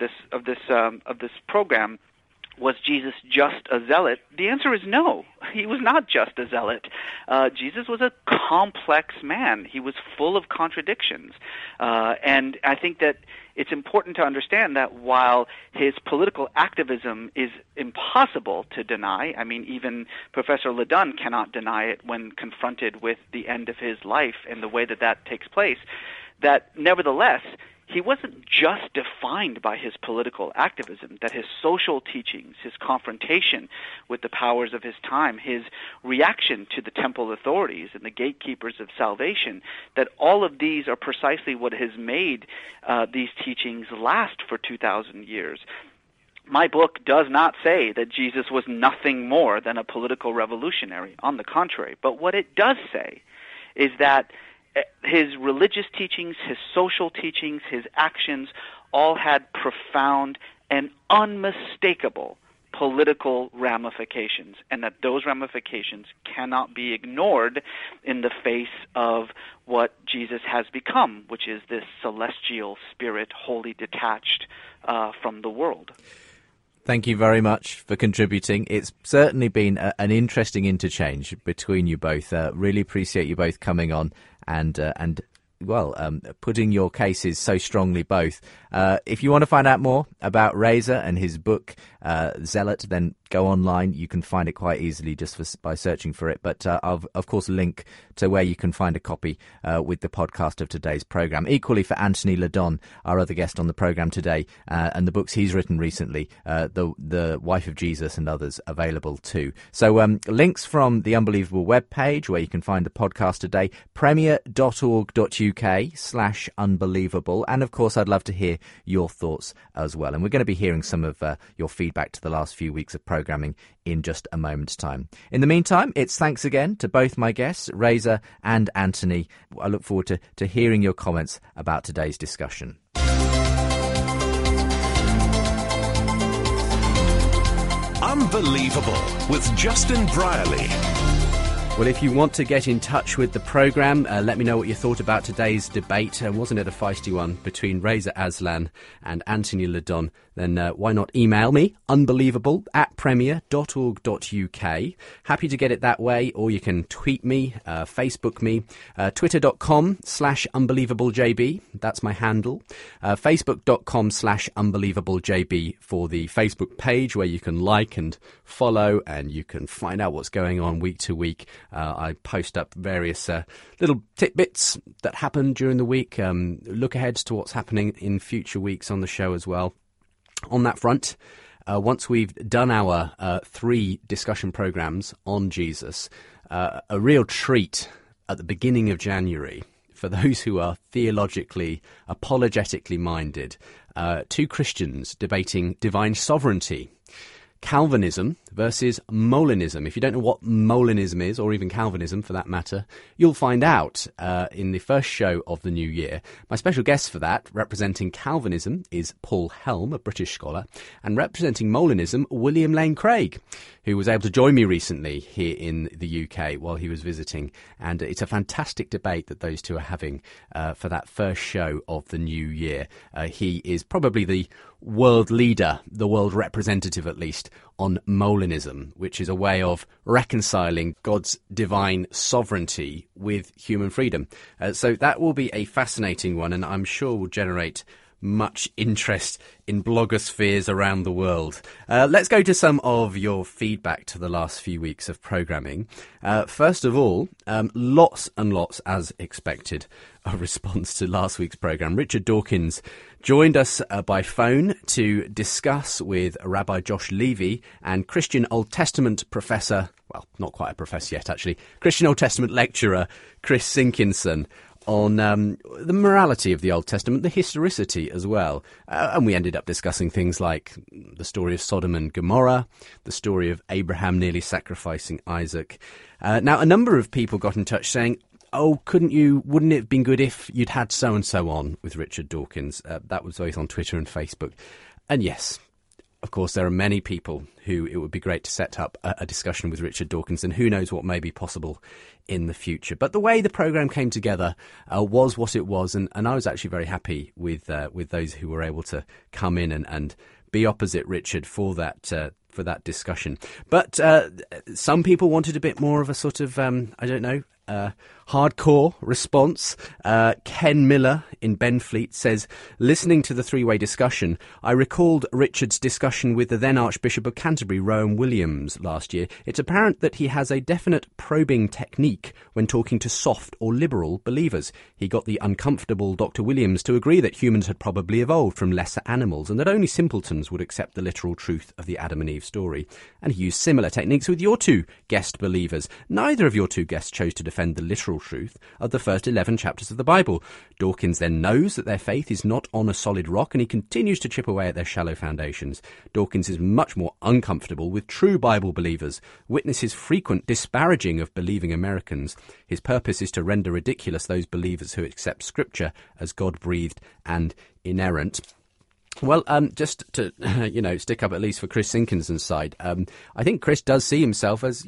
this program, was Jesus just a zealot? The answer is no. He was not just a zealot. Jesus was a complex man. He was full of contradictions. And I think that it's important to understand that while his political activism is impossible to deny, I mean, even Professor LeDun cannot deny it when confronted with the end of his life and the way that takes place, that nevertheless, he wasn't just defined by his political activism, that his social teachings, his confrontation with the powers of his time, his reaction to the temple authorities and the gatekeepers of salvation, that all of these are precisely what has made these teachings last for 2,000 years. My book does not say that Jesus was nothing more than a political revolutionary. On the contrary. But what it does say is that his religious teachings, his social teachings, his actions all had profound and unmistakable political ramifications, and that those ramifications cannot be ignored in the face of what Jesus has become, which is this celestial spirit wholly detached from the world. Thank you very much for contributing. It's certainly been an interesting interchange between you both. Really appreciate you both coming on and putting your cases so strongly both. If you want to find out more about Reza and his book, Zealot, then go online. You can find it quite easily just by searching for it. But I'll, of course, link to where you can find a copy with the podcast of today's programme. Equally for Anthony LeDun, our other guest on the programme today, and the books he's written recently, The Wife of Jesus and others, available too. So links from the Unbelievable webpage, where you can find the podcast today, premier.org.uk/unbelievable. And, of course, I'd love to hear your thoughts as well. And we're going to be hearing some of your feedback to the last few weeks of programming in just a moment's time. In the meantime, it's thanks again to both my guests, Reza and Anthony. I look forward to hearing your comments about today's discussion. Unbelievable with Justin Brierley. Well, if you want to get in touch with the programme, let me know what you thought about today's debate. Wasn't it a feisty one between Reza Aslan and Anthony Ledon? Then why not email me, unbelievable@premier.org.uk. Happy to get it that way, or you can tweet me, Facebook me, twitter.com/unbelievablejb. That's my handle. Facebook.com/unbelievablejb for the Facebook page where you can like and follow and you can find out what's going on week to week. I post up various little tidbits that happened during the week, look ahead to what's happening in future weeks on the show as well. On that front, once we've done our 3 discussion programmes on Jesus, a real treat at the beginning of January for those who are theologically, apologetically minded, 2 Christians debating divine sovereignty. Calvinism versus Molinism. If you don't know what Molinism is, or even Calvinism for that matter, you'll find out in the first show of the new year. My special guest for that, representing Calvinism, is Paul Helm, a British scholar, and representing Molinism, William Lane Craig, who was able to join me recently here in the UK while he was visiting. And it's a fantastic debate that those two are having for that first show of the new year. He is probably the world leader, the world representative at least, on Molinism, which is a way of reconciling God's divine sovereignty with human freedom. So that will be a fascinating one, and I'm sure will generate much interest in blogospheres around the world. Let's go to some of your feedback to the last few weeks of programming. First of all, lots and lots, as expected, a response to last week's programme. Richard Dawkins joined us by phone to discuss with Rabbi Josh Levy and Christian Old Testament professor, well, not quite a professor yet actually, Christian Old Testament lecturer Chris Sinkinson, on the morality of the Old Testament, the historicity as well. And we ended up discussing things like the story of Sodom and Gomorrah, the story of Abraham nearly sacrificing Isaac. Now, a number of people got in touch saying, oh, wouldn't it have been good if you'd had so-and-so on with Richard Dawkins? That was both on Twitter and Facebook. And yes, of course, there are many people who it would be great to set up a discussion with Richard Dawkins, and who knows what may be possible in the future. But the way the programme came together was what it was, and I was actually very happy with those who were able to come in and be opposite Richard for that discussion. But some people wanted a bit more of a sort of, hardcore response. Ken Miller in Benfleet says, listening to the 3-way discussion, I recalled Richard's discussion with the then Archbishop of Canterbury, Rowan Williams, last year. It's apparent that he has a definite probing technique when talking to soft or liberal believers. He got the uncomfortable Dr. Williams to agree that humans had probably evolved from lesser animals and that only simpletons would accept the literal truth of the Adam and Eve story. And he used similar techniques with your 2 guest believers. Neither of your 2 guests chose to defend the literal truth of the first 11 chapters of the Bible. Dawkins then knows that their faith is not on a solid rock, and he continues to chip away at their shallow foundations. Dawkins is much more uncomfortable with true Bible believers, witnesses frequent disparaging of believing Americans. His purpose is to render ridiculous those believers who accept Scripture as God-breathed and inerrant. Well, just to, stick up at least for Chris Sinkinson's side, I think Chris does see himself as,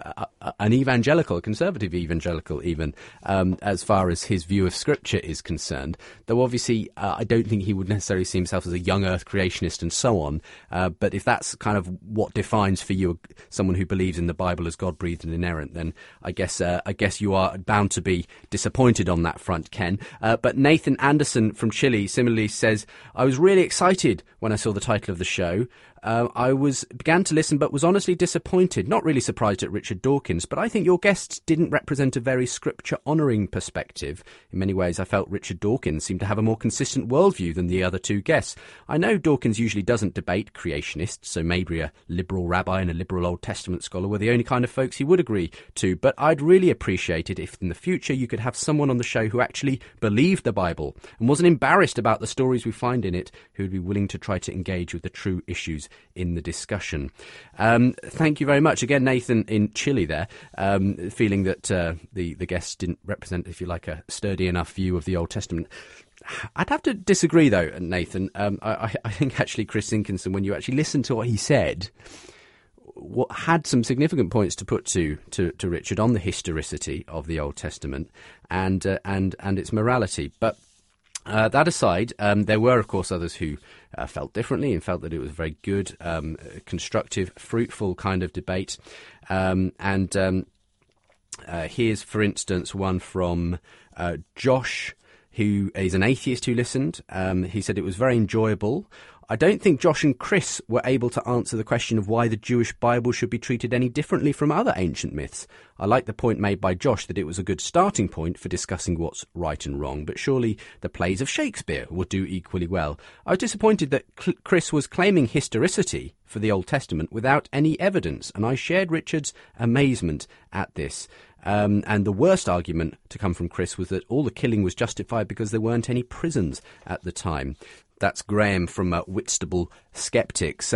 an evangelical, a conservative evangelical even, as far as his view of Scripture is concerned. Though obviously, I don't think he would necessarily see himself as a young earth creationist and so on. But if that's kind of what defines for you someone who believes in the Bible as God-breathed and inerrant, then I guess you are bound to be disappointed on that front, Ken. But Nathan Anderson from Chile similarly says, I was really excited when I saw the title of the show. I began to listen but was honestly disappointed, not really surprised at Richard Dawkins, but I think your guests didn't represent a very scripture-honouring perspective. In many ways, I felt Richard Dawkins seemed to have a more consistent worldview than the other 2 guests. I know Dawkins usually doesn't debate creationists, so maybe a liberal rabbi and a liberal Old Testament scholar were the only kind of folks he would agree to, but I'd really appreciate it if in the future you could have someone on the show who actually believed the Bible and wasn't embarrassed about the stories we find in it, who would be willing to try to engage with the true issues in the discussion. Thank you very much. Again, Nathan in Chile there, feeling that the guests didn't represent, if you like, a sturdy enough view of the Old Testament. I'd have to disagree, though, Nathan. I think actually Chris Sinkinson, when you actually listen to what he said, had some significant points to put to Richard on the historicity of the Old Testament and its morality. But that aside, there were, of course, others who felt differently and felt that it was a very good, constructive, fruitful kind of debate. Here's, for instance, one from Josh, who is an atheist who listened. He said it was very enjoyable. I don't think Josh and Chris were able to answer the question of why the Jewish Bible should be treated any differently from other ancient myths. I like the point made by Josh that it was a good starting point for discussing what's right and wrong, but surely the plays of Shakespeare would do equally well. I was disappointed that Chris was claiming historicity for the Old Testament without any evidence, and I shared Richard's amazement at this. And the worst argument to come from Chris was that all the killing was justified because there weren't any prisons at the time. That's Graham from Whitstable Skeptics.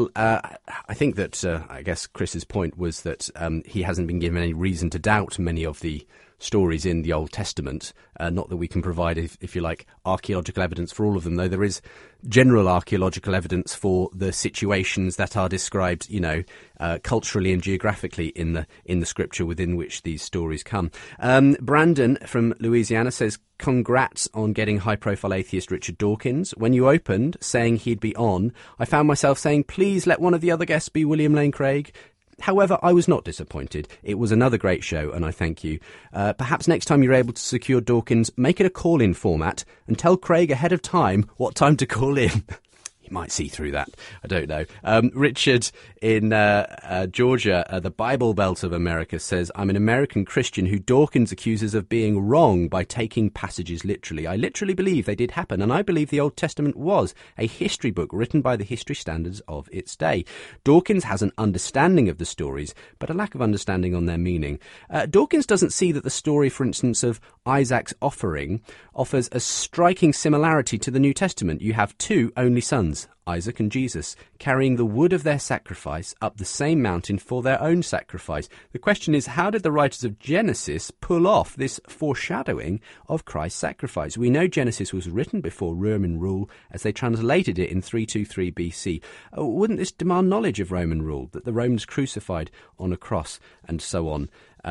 I think that I guess Chris's point was that he hasn't been given any reason to doubt many of the stories in the Old Testament. Not that we can provide, if you like, archaeological evidence for all of them, though there is general archaeological evidence for the situations that are described, culturally and geographically in the scripture within which these stories come. Brandon from Louisiana says, congrats on getting high-profile atheist Richard Dawkins. When you opened saying he'd be on, I found myself saying, please let one of the other guests be William Lane Craig. However, I was not disappointed. It was another great show, and I thank you. Perhaps next time you're able to secure Dawkins, make it a call-in format and tell Craig ahead of time what time to call in. You might see through that. I don't know. Richard in Georgia, the Bible Belt of America, says, I'm an American Christian who Dawkins accuses of being wrong by taking passages literally. I literally believe they did happen, and I believe the Old Testament was a history book written by the history standards of its day. Dawkins has an understanding of the stories, but a lack of understanding on their meaning. Dawkins doesn't see that the story, for instance, of Isaac's offering offers a striking similarity to the New Testament. You have two only sons, Isaac and Jesus, carrying the wood of their sacrifice up the same mountain for their own sacrifice. The question is, how did the writers of Genesis pull off this foreshadowing of Christ's sacrifice? We know Genesis was written before Roman rule as they translated it in 323 BC. Wouldn't this demand knowledge of Roman rule, that the Romans crucified on a cross and so on?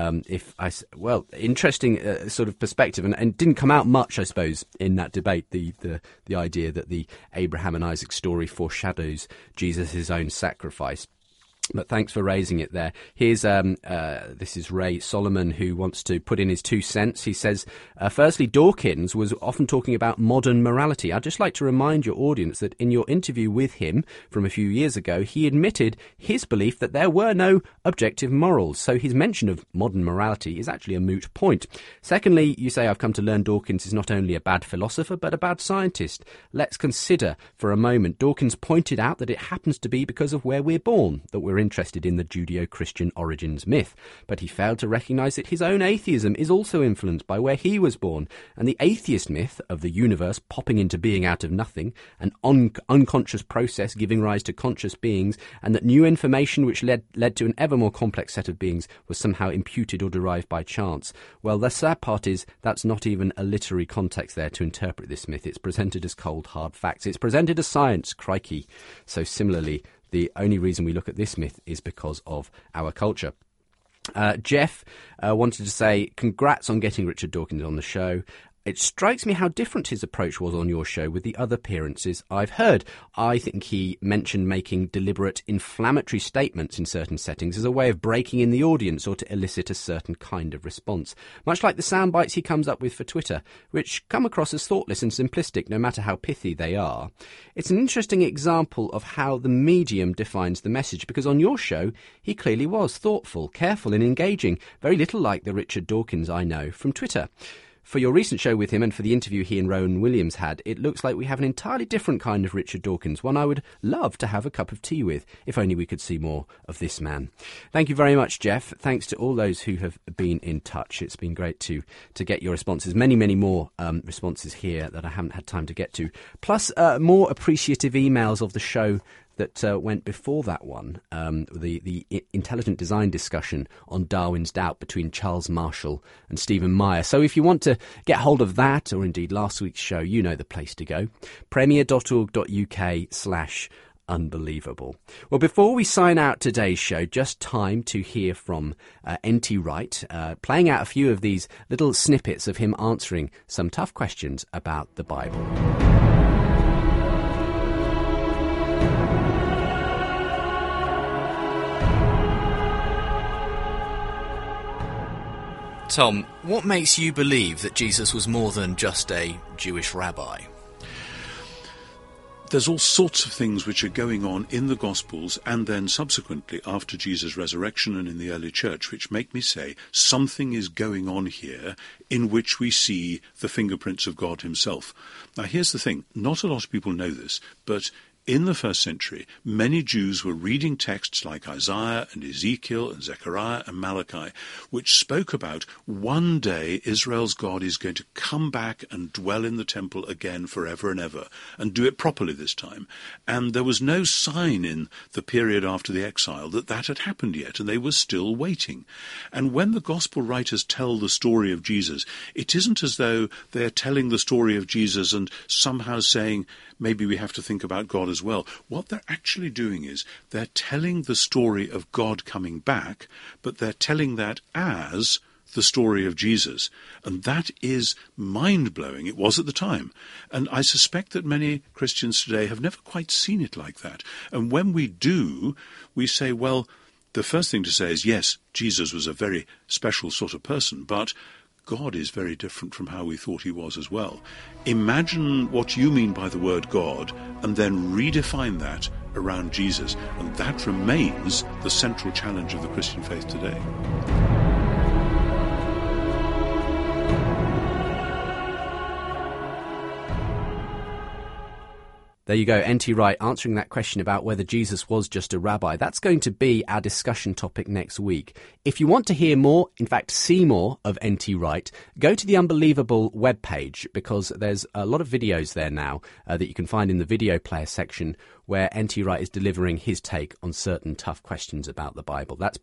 Interesting sort of perspective, and didn't come out much, I suppose, in that debate, the idea that the Abraham and Isaac story foreshadows Jesus' own sacrifice. But thanks for raising it there. Here's this is Ray Solomon, who wants to put in his 2 cents. He says, firstly, Dawkins was often talking about modern morality. I'd just like to remind your audience that in your interview with him from a few years ago, he admitted his belief that there were no objective morals. So his mention of modern morality is actually a moot point. Secondly, you say, I've come to learn Dawkins is not only a bad philosopher, but a bad scientist. Let's consider for a moment. Dawkins pointed out that it happens to be because of where we're born that we're interested in the Judeo-Christian origins myth, but he failed to recognise that his own atheism is also influenced by where he was born, and the atheist myth of the universe popping into being out of nothing, an unconscious process giving rise to conscious beings, and that new information which led to an ever more complex set of beings was somehow imputed or derived by chance. Well, the sad part is that's not even a literary context there to interpret this myth. It's presented as cold, hard facts. It's presented as science, crikey. So similarly, the only reason we look at this myth is because of our culture. Jeff wanted to say, congrats on getting Richard Dawkins on the show. It strikes me how different his approach was on your show with the other appearances I've heard. I think he mentioned making deliberate inflammatory statements in certain settings as a way of breaking in the audience or to elicit a certain kind of response, much like the sound bites he comes up with for Twitter, which come across as thoughtless and simplistic no matter how pithy they are. It's an interesting example of how the medium defines the message, because on your show he clearly was thoughtful, careful and engaging, very little like the Richard Dawkins I know from Twitter. For your recent show with him and for the interview he and Rowan Williams had, it looks like we have an entirely different kind of Richard Dawkins, one I would love to have a cup of tea with, if only we could see more of this man. Thank you very much, Jeff. Thanks to all those who have been in touch. It's been great to get your responses. Many, many more responses here that I haven't had time to get to. Plus, more appreciative emails of the show that went before that one, the intelligent design discussion on Darwin's doubt between Charles Marshall and Stephen Meyer. So if you want to get hold of that, or indeed last week's show, you know the place to go. premier.org.uk/ Unbelievable. Well, before we sign out today's show, just time to hear from N.T. Wright, playing out a few of these little snippets of him answering some tough questions about the Bible. Tom, what makes you believe that Jesus was more than just a Jewish rabbi? There's all sorts of things which are going on in the Gospels and then subsequently after Jesus' resurrection and in the early church which make me say something is going on here in which we see the fingerprints of God himself. Now here's the thing, not a lot of people know this, but in the first century, many Jews were reading texts like Isaiah and Ezekiel and Zechariah and Malachi, which spoke about one day Israel's God is going to come back and dwell in the temple again forever and ever, and do it properly this time. And there was no sign in the period after the exile that that had happened yet, and they were still waiting. And when the gospel writers tell the story of Jesus, it isn't as though they're telling the story of Jesus and somehow saying, maybe we have to think about God as well. What they're actually doing is they're telling the story of God coming back, but they're telling that as the story of Jesus. And that is mind-blowing. It was at the time. And I suspect that many Christians today have never quite seen it like that. And when we do, we say, well, the first thing to say is, yes, Jesus was a very special sort of person, but God is very different from how we thought he was as well. Imagine what you mean by the word God and then redefine that around Jesus. And that remains the central challenge of the Christian faith today. There you go, N.T. Wright answering that question about whether Jesus was just a rabbi. That's going to be our discussion topic next week. If you want to hear more, in fact, see more of N.T. Wright, go to the Unbelievable webpage, because there's a lot of videos there now that you can find in the video player section where N.T. Wright is delivering his take on certain tough questions about the Bible. That's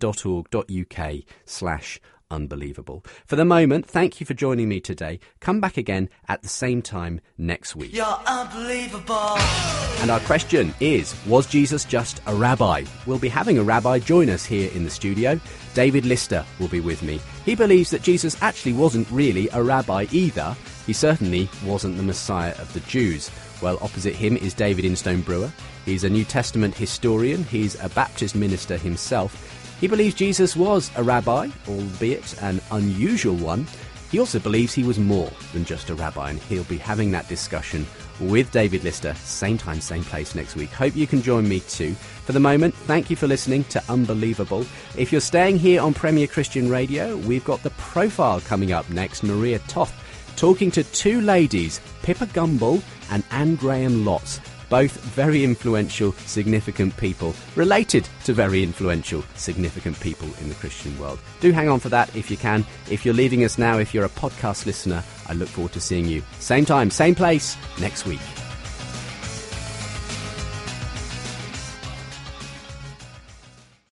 premier.org.uk/unbelievable. For the moment, thank you for joining me today. Come back again at the same time next week. You're unbelievable. And our question is, was Jesus just a rabbi? We'll be having a rabbi join us here in the studio. David Lister will be with me. He believes that Jesus actually wasn't really a rabbi either. He certainly wasn't the Messiah of the Jews. Well, opposite him is David Instone Brewer. He's a New Testament historian. He's a Baptist minister himself. He believes Jesus was a rabbi, albeit an unusual one. He also believes he was more than just a rabbi, and he'll be having that discussion with David Lister, same time, same place next week. Hope you can join me too. For the moment, thank you for listening to Unbelievable. If you're staying here on Premier Christian Radio, we've got The Profile coming up next. Maria Toth talking to two ladies, Pippa Gumbel and Anne Graham Lotz. Both very influential, significant people, related to very influential, significant people in the Christian world. Do hang on for that if you can. If you're leaving us now, if you're a podcast listener, I look forward to seeing you same time, same place next week.